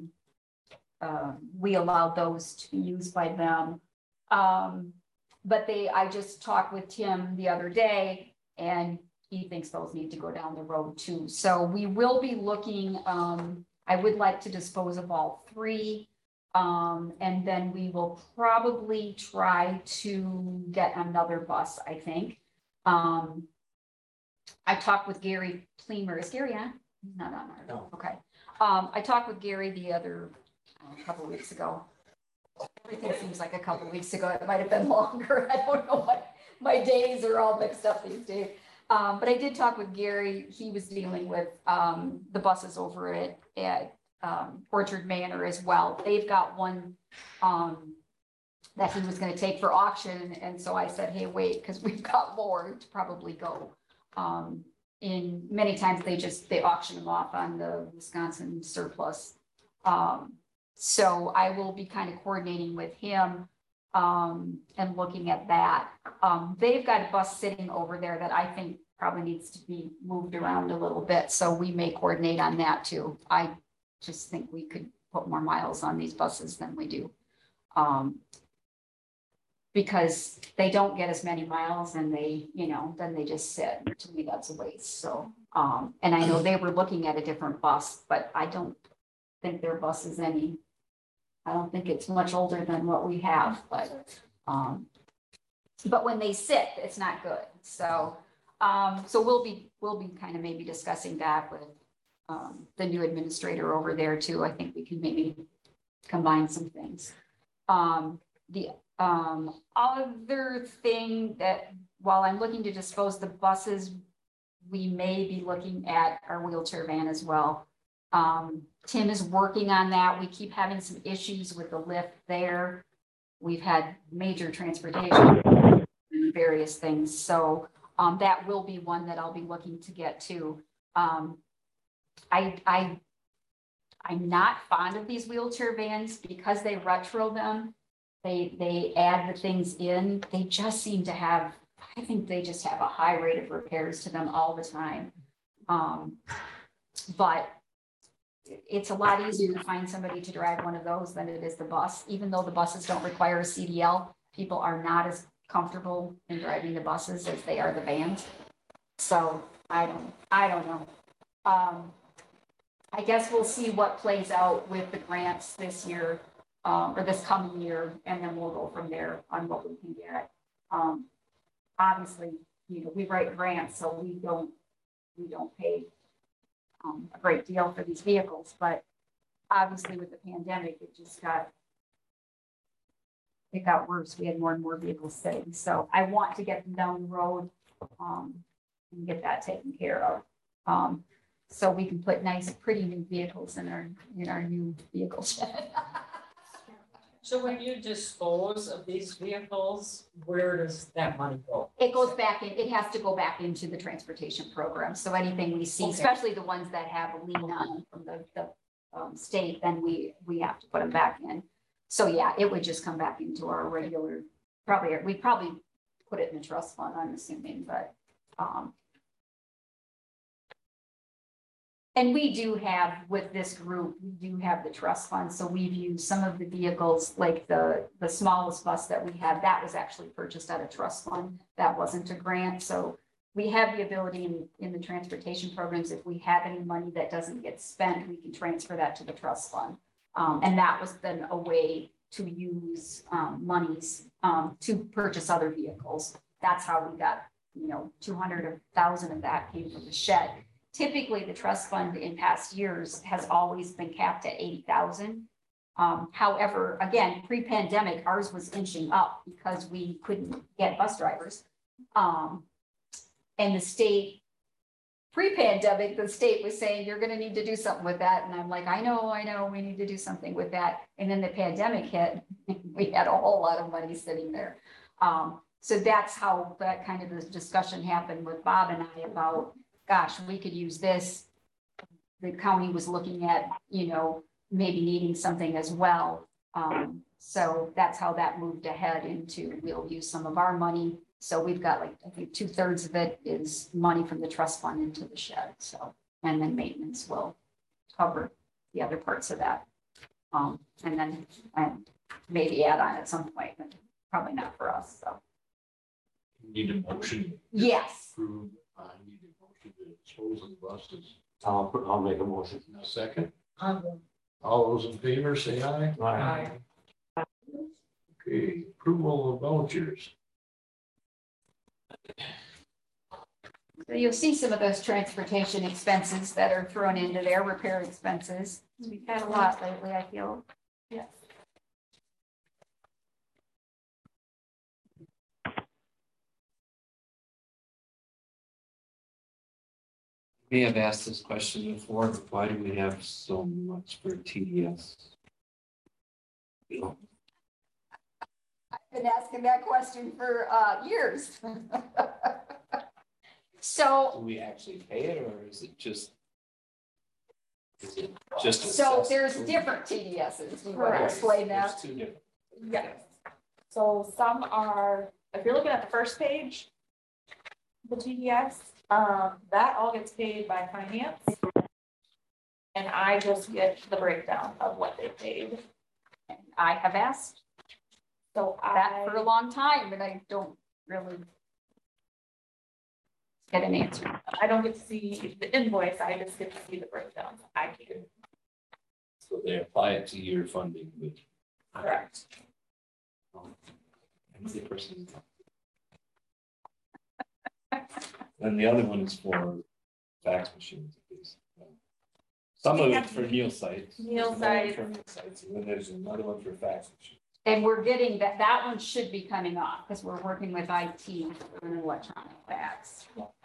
we allowed those to be used by them. But I just talked with Tim the other day and he thinks those need to go down the road too. So we will be looking, I would like to dispose of all three. And then we will probably try to get another bus, I think. I talked with Gary Pleamer. Is Gary on? He's not on. No. Okay. I talked with Gary the other couple of weeks ago. Everything seems like a couple of weeks ago. It might have been longer. I don't know what my days are all mixed up these days. But I did talk with Gary. He was dealing with the buses over at Orchard Manor as well. They've got one that he was going to take for auction. And so I said, hey, wait, because we've got more to probably go. In many times they auction them off on the Wisconsin surplus. So I will be kind of coordinating with him and looking at that. They've got a bus sitting over there that I think probably needs to be moved around a little bit. So we may coordinate on that too. I just think we could put more miles on these buses than we do. Because they don't get as many miles and then they just sit. To me, that's a waste. So, and I know they were looking at a different bus, but I don't think their bus is I don't think it's much older than what we have, but when they sit, it's not good. So, so we'll be kind of maybe discussing that with the new administrator over there too. I think we can maybe combine some things. The other thing that while I'm looking to dispose the buses, we may be looking at our wheelchair van as well. Tim is working on that. We keep having some issues with the lift there. We've had major transportation and various things. So that will be one that I'll be looking to get to. I'm not fond of these wheelchair vans because they retro them. They add the things in. They just seem to have, I think they just have a high rate of repairs to them all the time. But it's a lot easier to find somebody to drive one of those than it is the bus. Even though the buses don't require a CDL, people are not as comfortable in driving the buses as they are the vans. So I don't know. I guess we'll see what plays out with the grants this year, or this coming year, and then we'll go from there on what we can get. Obviously, you know, we write grants, so we don't pay a great deal for these vehicles, but obviously with the pandemic, it got worse. We had more and more vehicles sitting. So I want to get them down the road, and get that taken care of. So we can put nice, pretty new vehicles in our new vehicle shed. So when you dispose of these vehicles, where does that money go? It goes back in, it has to go back into the transportation program. So anything we see, Okay. especially the ones that have a lien on them from the state, then we have to put them back in. So yeah, it would just come back into our regular, we'd probably put it in a trust fund, I'm assuming, but, and we do have, with this group, we do have the trust fund, so we've used some of the vehicles, like the smallest bus that we had, that was actually purchased out of trust fund, that wasn't a grant, so we have the ability in the transportation programs, if we have any money that doesn't get spent, we can transfer that to the trust fund. And that was then a way to use monies to purchase other vehicles. That's how we got, 200,000 of that came from the shed. Typically, the trust fund in past years has always been capped at 80,000. However, again, pre-pandemic, ours was inching up because we couldn't get bus drivers. And the state, pre-pandemic, the state was saying, you're gonna need to do something with that. And I'm like, I know, we need to do something with that. And then the pandemic hit, we had a whole lot of money sitting there. So that's how that kind of this discussion happened with Bob and I about, gosh, we could use this. The county was looking at, maybe needing something as well. So that's how that moved ahead into, we'll use some of our money. So we've got I think 2/3 of it is money from the trust fund into the shed. So, and then maintenance will cover the other parts of that. And then maybe add on at some point, but probably not for us, so. Need a motion. Yes. Approve. I need a motion to dispose of the buses. I'll make a motion. In a second. Um, All those in favor, say aye. Aye. Okay, approval of vouchers. So you'll see some of those transportation expenses that are thrown into there, repair expenses. We've had a lot lately, I feel. Yes. May have asked this question before, but why do we have so much for TDS? You know, I've been asking that question for years. So, do we actually pay it or is it just? Is it just? so assessed? there's different TDSs. You want to Correct. explain There's that? two different. Yes. So some are, if you're looking at the first page, the TDS, that all gets paid by finance. And I just get the breakdown of what they paid. And I have asked So that for a long time, and I don't really get an answer. I don't get to see the invoice, I just get to see the breakdown. I can. So they apply it to your funding, but. Correct. And the person. And the other one is for fax machines. Some of it for meal sites. Meal There's another one sites. for meal sites, and then there's another one for fax machines. And we're getting that one should be coming off because we're working with IT and electronic fax.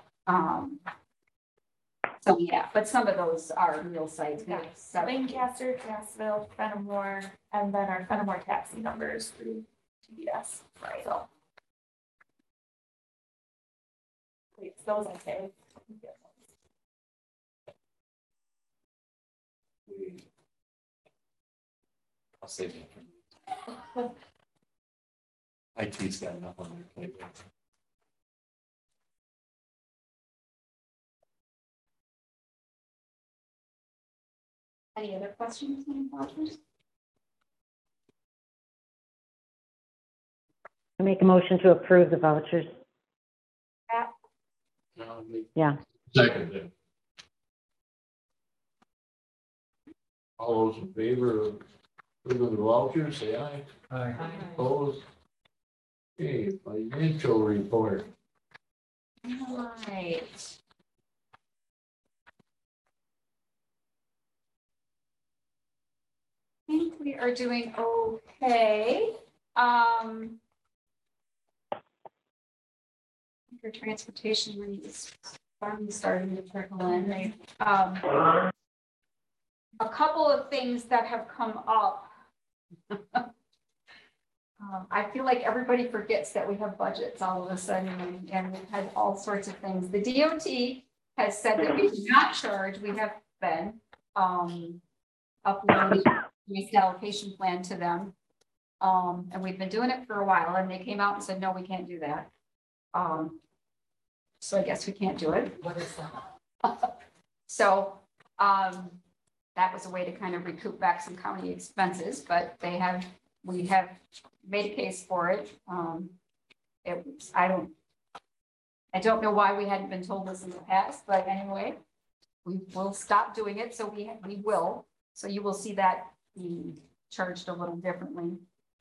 So yeah, but some of those are real sites. We have several. Lancaster, Cassville, Fenimore, and then our Fenimore taxi numbers through TDS. Right. So. Wait, those I pay. I'll save it for. IT's got enough on their plate. Any other questions on vouchers? I make a motion to approve the vouchers. Now, we Yeah. second it. All those in favor of approving the vouchers, say aye. Aye. Opposed? Okay, financial report. All right. I think we are doing okay. Your transportation rates finally starting to trickle in. A couple of things that have come up. I feel like everybody forgets that we have budgets all of a sudden, and we've had all sorts of things. The DOT has said that we do not charge. We have been uploading waste allocation plan to them. And we've been doing it for a while, and they came out and said, no, we can't do that. So I guess we can't do it. What is that? So that was a way to kind of recoup back some county expenses, but we have made a case for it. I don't know why we hadn't been told this in the past, but anyway, we will stop doing it. So we will. So you will see that being charged a little differently.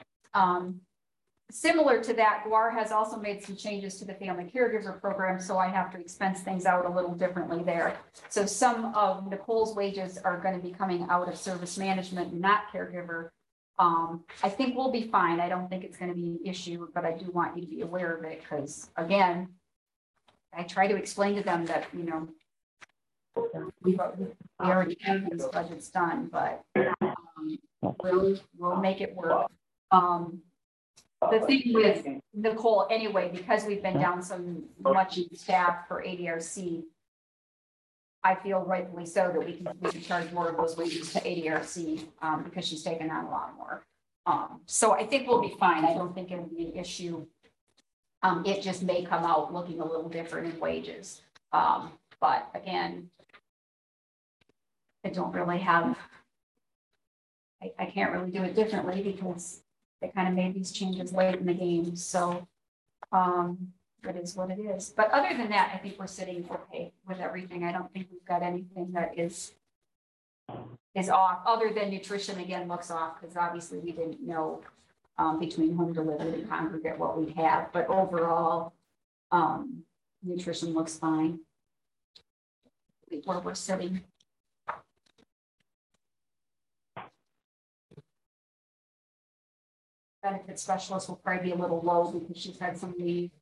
Similar to that, Guar has also made some changes to the family caregiver program, so I have to expense things out a little differently there. So some of Nicole's wages are going to be coming out of service management, not caregiver. I think we'll be fine. I don't think it's going to be an issue, but I do want you to be aware of it because, again, I try to explain to them that, you know, we already have these budgets done, but we'll make it work. The thing with Nicole, anyway, because we've been down so much in staff for ADRC, I feel rightfully so that we can charge more of those wages to ADRC because she's taken on a lot more. So I think we'll be fine. I don't think it'll be an issue. It just may come out looking a little different in wages. But again, I don't really have, I can't really do it differently because they kind of made these changes late in the game. So it is what it is. But other than that, I think we're sitting okay with everything. I don't think we've got anything that is off, other than nutrition again looks off because obviously we didn't know between home delivery and congregate what we'd have. But overall, nutrition looks fine where we're sitting. Benefit specialist will probably be a little low because she's had some leave.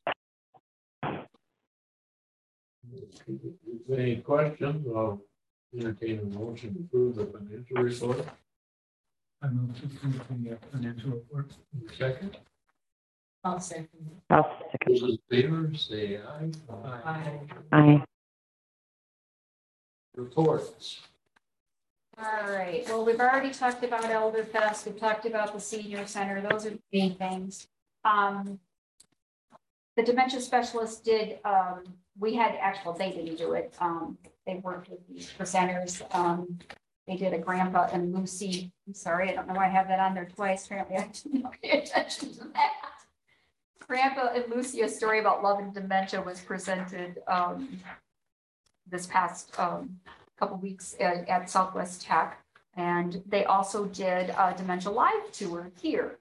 Any questions? I'll entertain a motion to approve the financial report. I move to approve the financial report. Second, I'll second. I'll second. those in favor, say aye. Aye. Aye. Reports. All right, well, we've already talked about Elder Fest, we've talked about the senior center, those are the main things. The dementia specialist did, we had actual, they didn't do it, they worked with the presenters, they did a Grandpa and Lucy, I'm sorry, I don't know why I have that on there twice, apparently I didn't pay attention to that. Grandpa and Lucy, a story about love and dementia was presented this past couple weeks at Southwest Tech, and they also did a Dementia Live tour here.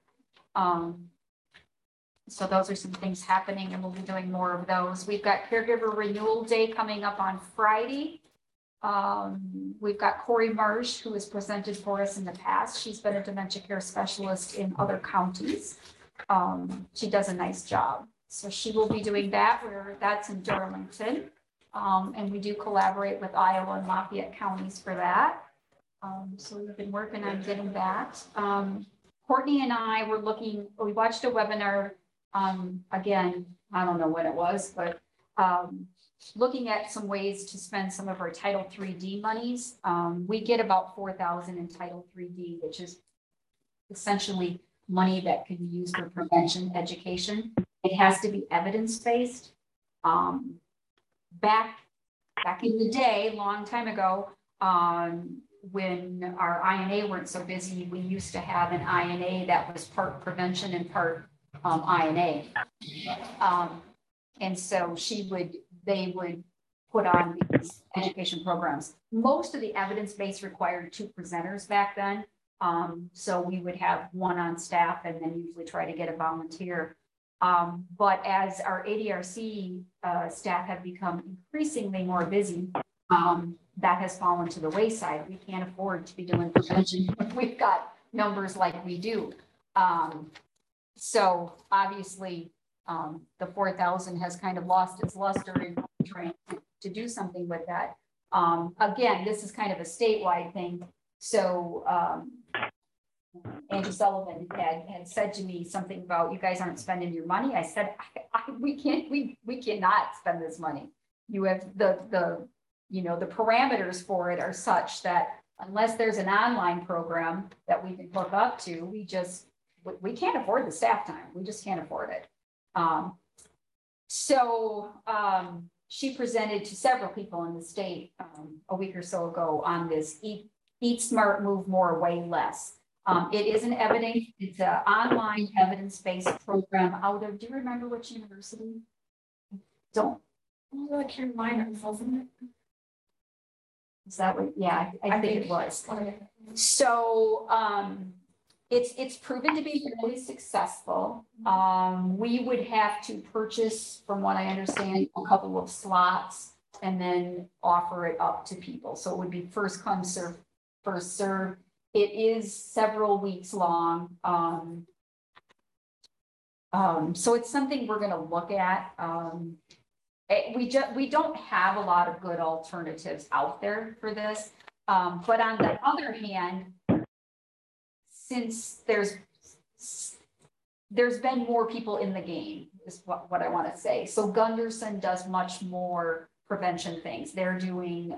So those are some things happening, and we'll be doing more of those. We've got Caregiver Renewal Day coming up on Friday. We've got Corey Marsh, who has presented for us in the past. She's been a dementia care specialist in other counties. She does a nice job. So she will be doing that, where that's in Darlington. And we do collaborate with Iowa and Lafayette counties for that. So we've been working on getting that. Courtney and I were we watched a webinar, again, I don't know when it was, but looking at some ways to spend some of our Title III-D monies. We get about $4,000 in Title III-D, which is essentially money that can be used for prevention education. It has to be evidence-based. Back in the day, long time ago, when our INA weren't so busy, we used to have an INA that was part prevention and part INA. And so they would put on these education programs. Most of the evidence-based required 2 presenters back then. So we would have 1 on staff and then usually try to get a volunteer. But as our ADRC staff have become increasingly more busy, that has fallen to the wayside. We can't afford to be doing prevention when we've got numbers like we do. So obviously, the 4,000 has kind of lost its luster in trying to do something with that. Again, this is kind of a statewide thing. So Angie Sullivan had said to me something about, you guys aren't spending your money. I said, we cannot spend this money. You have the parameters for it are such that unless there's an online program that we can hook up to, we can't afford the staff time. We just can't afford it. She presented to several people in the state a week or so ago on this Eat Smart, Move More, Weigh Less. It is it's an online evidence-based program out of, do you remember which university? Carolina, wasn't it? Is that what? Yeah, I think it was. So it's proven to be really successful. We would have to purchase, from what I understand, a couple of slots and then offer it up to people. So it would be first come, first serve. It is several weeks long. So it's something we're going to look at. We don't have a lot of good alternatives out there for this. But on the other hand, since there's been more people in the game, is what I want to say. So Gunderson does much more prevention things. They're doing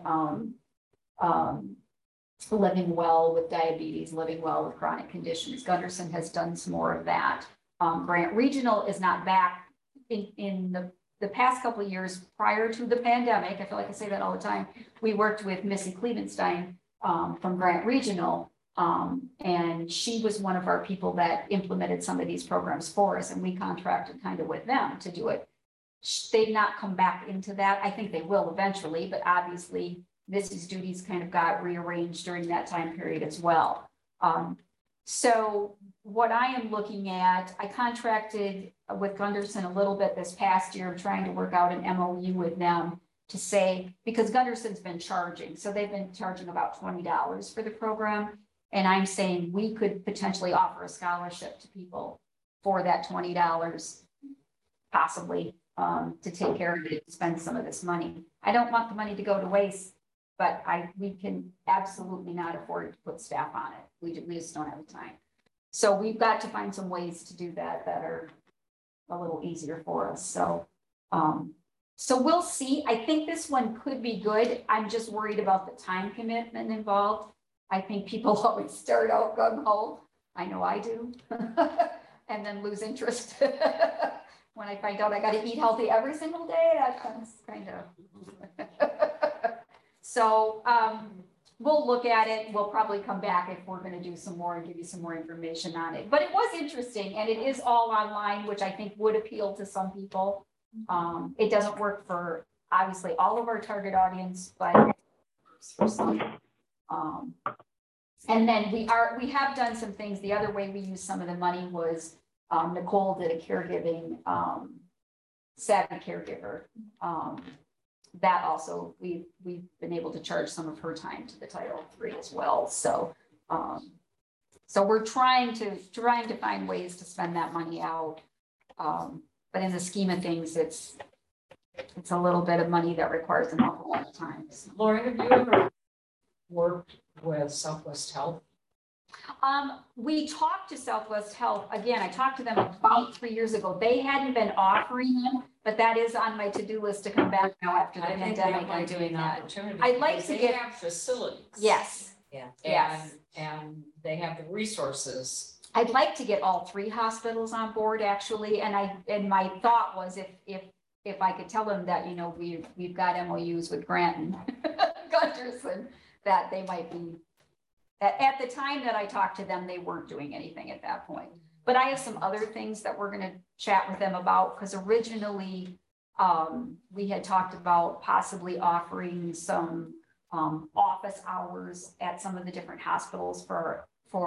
living well with diabetes, living well with chronic conditions. Gunderson has done some more of that. Grant Regional is not back in the past couple of years prior to the pandemic. I feel like I say that all the time. We worked with Missy Klebenstein from Grant Regional, and she was one of our people that implemented some of these programs for us, and we contracted kind of with them to do it. They've not come back into that. I think they will eventually, but obviously Missy's duties kind of got rearranged during that time period as well. So what I am looking at, I contracted with Gunderson a little bit this past year, trying to work out an MOU with them to say, because Gunderson's been charging, so they've been charging about $20 for the program. And I'm saying we could potentially offer a scholarship to people for that $20, possibly, to take care of it, spend some of this money. I don't want the money to go to waste, but we can absolutely not afford to put staff on it. We just don't have the time. So we've got to find some ways to do that are a little easier for us. So, so we'll see. I think this one could be good. I'm just worried about the time commitment involved. I think people always start out gung-ho. I know I do. And then lose interest. When I find out I got to eat healthy every single day, that's kind of. So we'll look at it. We'll probably come back if we're going to do some more and give you some more information on it. But it was interesting, and it is all online, which I think would appeal to some people. It doesn't work for obviously all of our target audience, but it works for some. And then we have done some things. The other way we used some of the money was Nicole did a caregiving, savvy caregiver. That also, we've been able to charge some of her time to the Title III as well. So, so we're trying to find ways to spend that money out. But in the scheme of things, it's a little bit of money that requires an awful lot of time. So. Lauren, have you ever worked with Southwest Health? We talked to Southwest Health. Again, I talked to them about 3 years ago. They hadn't been offering them, but that is on my to-do list to come back now after the pandemic and doing that. I'd like to get facilities. Yes. Yeah. Yes. And they have the resources. I'd like to get all 3 hospitals on board actually. And my thought was if I could tell them that, you know, we've got MOUs with Grant and Gunderson, that they might be. At the time that I talked to them, they weren't doing anything at that point. But I have some other things that we're going to chat with them about, because originally We had talked about possibly offering some office hours at some of the different hospitals for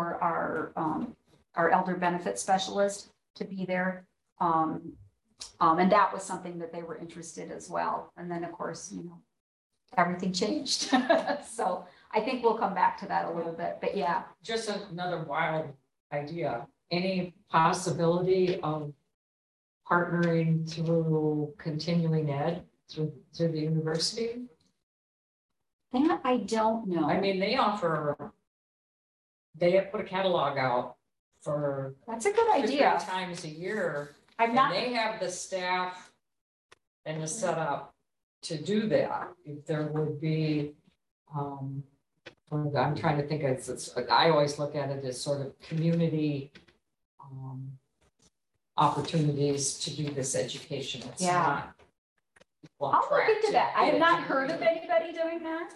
our elder benefit specialist to be there. And that was something that they were interested as well. And then, of course, everything changed. So I think we'll come back to that a little bit, but yeah. Just another wild idea. Any possibility of partnering through continuing ed through the university? That I don't know. I mean, they have put a catalog out for That's a good 2 or 3 idea. times a year. I'm And not, they have the staff and the setup to do that. If there would be, I'm trying to think of, I always look at it as sort of community opportunities to do this education. It's Yeah. not equal I'll look track into to that. I get have a not degree. heard of anybody doing that.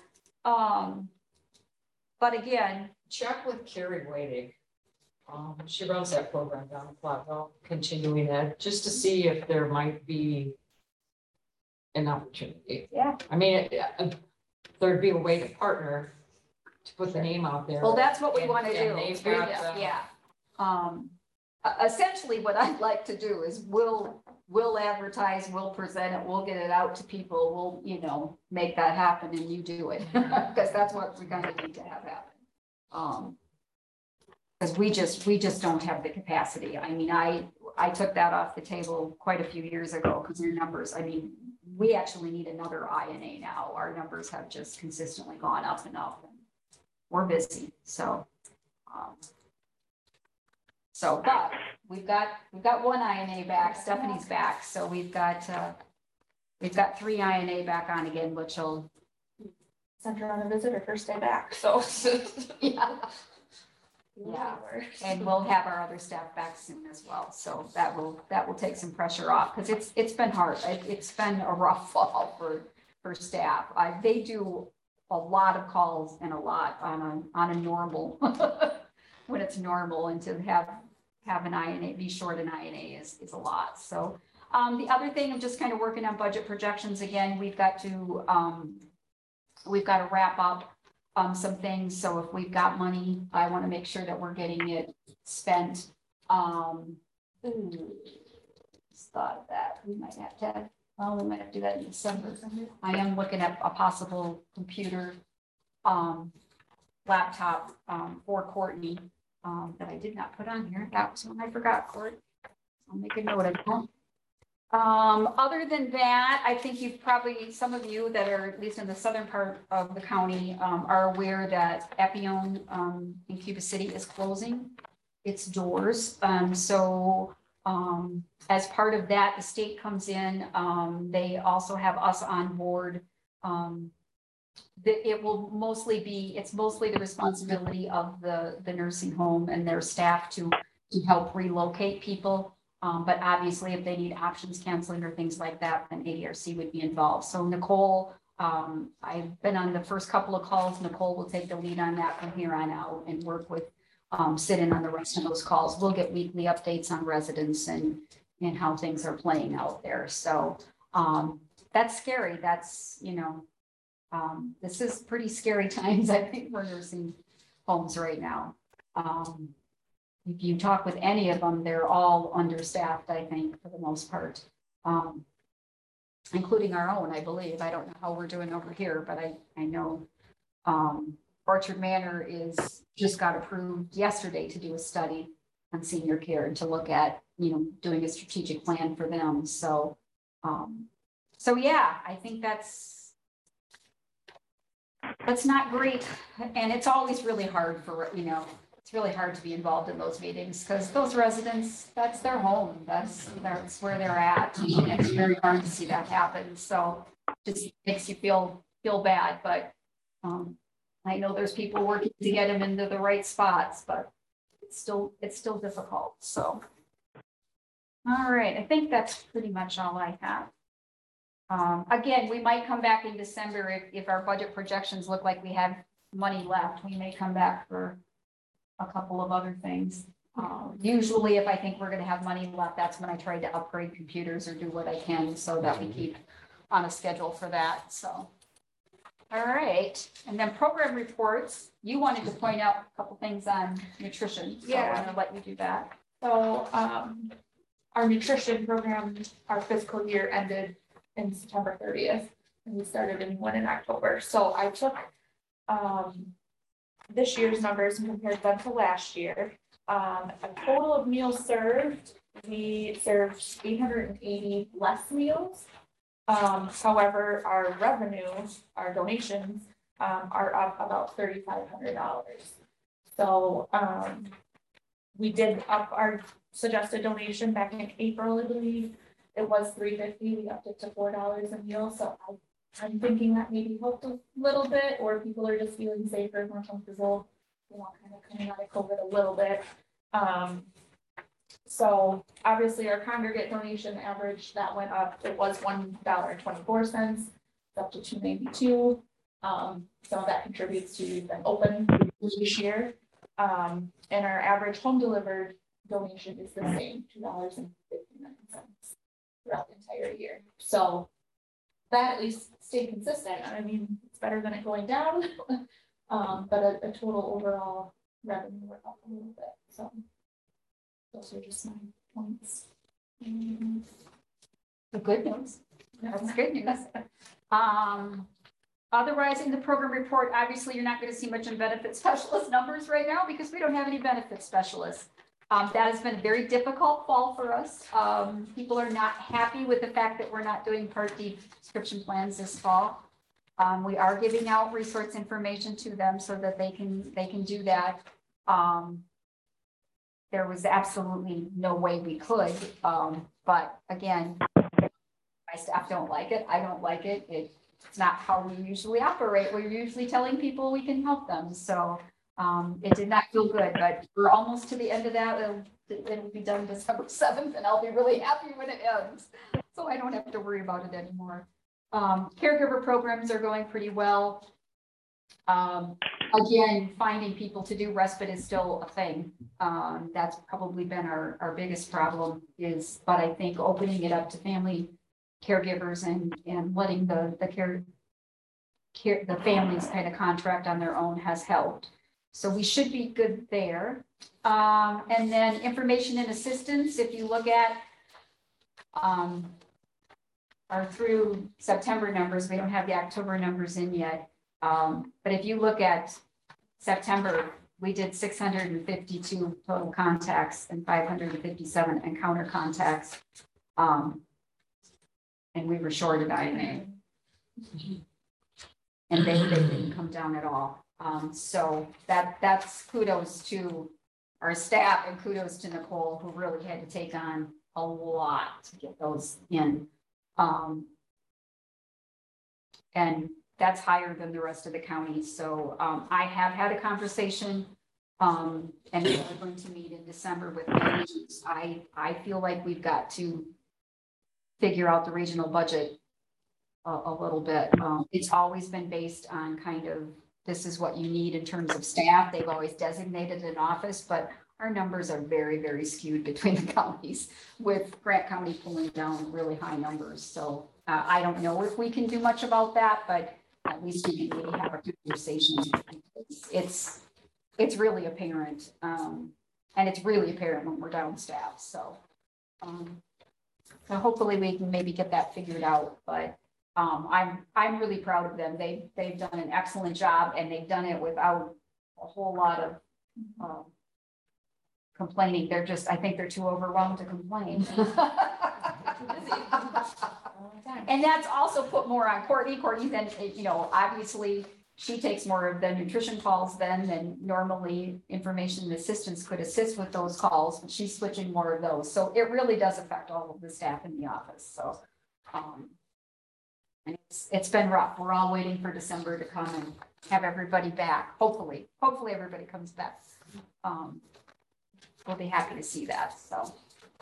But again, Check with Carrie Waiting. She runs that program down in Platteville, continuing ed, just to see if there might be an opportunity. yeah, I mean, there'd be a way to partner, to put the name out there. well, that's what we And- want to and do. they've got, Yeah. Essentially what I'd like to do is we'll advertise, we'll present it, we'll get it out to people, we'll, make that happen and you do it. Because that's what we're gonna need to have happen. Because we just don't have the capacity. I mean, I took that off the table quite a few years ago because your numbers, I mean, we actually need another INA now. Our numbers have just consistently gone up and up. And we're busy, so. But we've got one INA back, Stephanie's back, so we've got 3 INA back on again, which will. Sent her on a visit her first day back, so. Yeah. Yeah, and we'll have our other staff back soon as well, so that will take some pressure off, because it's been hard, it's been a rough fall for staff. They do a lot of calls and a lot on a normal, when it's normal, and to have an INA, be short an INA is a lot, so. The other thing, I'm just kind of working on budget projections again, we've got to wrap up some things, so if we've got money, I want to make sure that we're getting it spent. Just thought of that, we might have to do that in December. I am looking at a possible computer, laptop, for Courtney, that I did not put on here, that was one I forgot, Court. I'll make a note of that. Other than that, I think you've probably, some of you that are at least in the southern part of the county, are aware that Epione, in Cuba City is closing its doors. As part of that, the state comes in, they also have us on board. It will mostly be, it's mostly the responsibility of the nursing home and their staff to help relocate people. But obviously, if they need options canceling or things like that, then ADRC would be involved. So Nicole, I've been on the first couple of calls. Nicole will take the lead on that from here on out and work with, sit in on the rest of those calls. We'll get weekly updates on residents and how things are playing out there. So that's scary. That's, this is pretty scary times, I think, for nursing homes right now. If you talk with any of them, they're all understaffed, I think, for the most part, including our own, I believe. I don't know how we're doing over here, but I know Orchard Manor just got approved yesterday to do a study on senior care and to look at, doing a strategic plan for them. So yeah, I think that's not great. And it's always really hard for, it's really hard to be involved in those meetings because those residents, that's their home. That's where they're at. And it's very hard to see that happen. So it just makes you feel bad. But I know there's people working to get them into the right spots, but it's still difficult. So, all right. I think that's pretty much all I have. Again, we might come back in December if our budget projections look like we have money left. We may come back for a couple of other things. Usually if I think we're gonna have money left, that's when I try to upgrade computers or do what I can so that we keep on a schedule for that, so. All right, and then program reports, you wanted to point out a couple things on nutrition, so I'm gonna let you do that. So, our nutrition program, our fiscal year ended in September 30th, and we started a new one in October. So I took, this year's numbers and compared them to last year. A total of meals served, we served 880 less meals. However, our revenue, our donations, are up about $3,500. So, we did up our suggested donation back in April, I believe. It was $3.50, we upped it to $4 a meal, so I'm thinking that maybe helped a little bit, or people are just feeling safer, more comfortable, you know, kind of coming out of COVID a little bit. So obviously our congregate donation average, that went up, it was $1.24, up to $2.92. So that contributes to an open this year. And our average home delivered donation is the same, $2.59 throughout the entire year. So that at least stayed consistent. I mean, it's better than it going down. But a total overall revenue went up a little bit. So those are just my points. The good news. That's good news. Otherwise, in the program report, obviously, you're not going to see much in benefit specialist numbers right now because we don't have any benefit specialists. That has been a very difficult fall for us. People are not happy with the fact that we're not doing Part D prescription plans this fall. We are giving out resource information to them so that they can do that. There was absolutely no way we could, but again, my staff don't like it. I don't like it. It's not how we usually operate. We're usually telling people we can help them. So it did not feel good, but we're almost to the end of that. It'll be done December 7th, and I'll be really happy when it ends. So I don't have to worry about it anymore. Caregiver programs are going pretty well. Again, finding people to do respite is still a thing. That's probably been our biggest problem but I think opening it up to family caregivers and letting the families kind of contract on their own has helped. So we should be good there. And then information and assistance, if you look at our through September numbers, we don't have the October numbers in yet. But if you look at September, we did 652 total contacts and 557 encounter contacts. And we were short of IMA. And they didn't come down at all. So that's kudos to our staff and kudos to Nicole, who really had to take on a lot to get those in. And that's higher than the rest of the county. So I have had a conversation and we're going to meet in December with managers. I feel like we've got to figure out the regional budget a little bit. It's always been based on kind of, this is what you need in terms of staff. They've always designated an office, but our numbers are very, very skewed between the counties, with Grant County pulling down really high numbers. So I don't know if we can do much about that, but at least we can maybe have a conversation. It's really apparent. And it's really apparent when we're down staff. So hopefully we can maybe get that figured out, but I'm really proud of them. They've done an excellent job, and they've done it without a whole lot of complaining. I think they're too overwhelmed to complain. And that's also put more on Courtney. Courtney then, obviously she takes more of the nutrition calls than normally information assistants could assist with those calls, but she's switching more of those. So it really does affect all of the staff in the office. So, and it's been rough. We're all waiting for December to come and have everybody back. Hopefully everybody comes back. We'll be happy to see that. So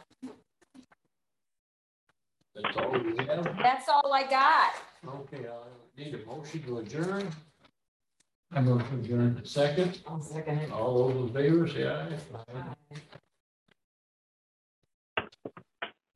That's all we have. that's all I got. Okay, I need a motion to adjourn. I move to adjourn. Second, I'll second it. all those in favor, say aye.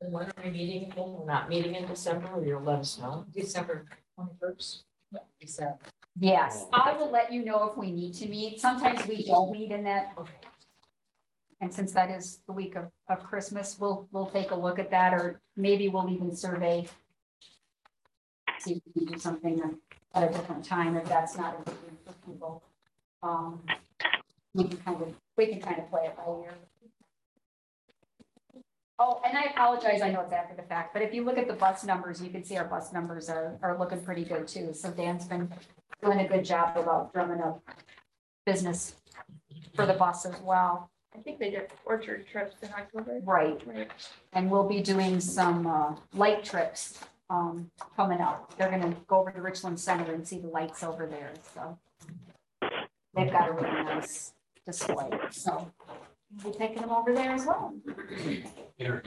And when are we meeting again? We're not meeting in December, or you'll let us know? December 21st. December. Yes, I will let you know if we need to meet. Sometimes we don't meet in that. And since that is the week of Christmas, we'll take a look at that, or maybe we'll even survey. See if we can do something at a different time, if that's not a good for people. We can kind of play it by ear. Oh, and I apologize, I know it's after the fact, but if you look at the bus numbers, you can see our bus numbers are looking pretty good too. So Dan's been doing a good job about drumming up business for the bus as well. I think they did orchard trips in October. Right, Right. and we'll be doing some light trips coming up. They're gonna go over to Richland Center and see the lights over there, so. They've got a really nice display, so we're taking them over there as well. Eric,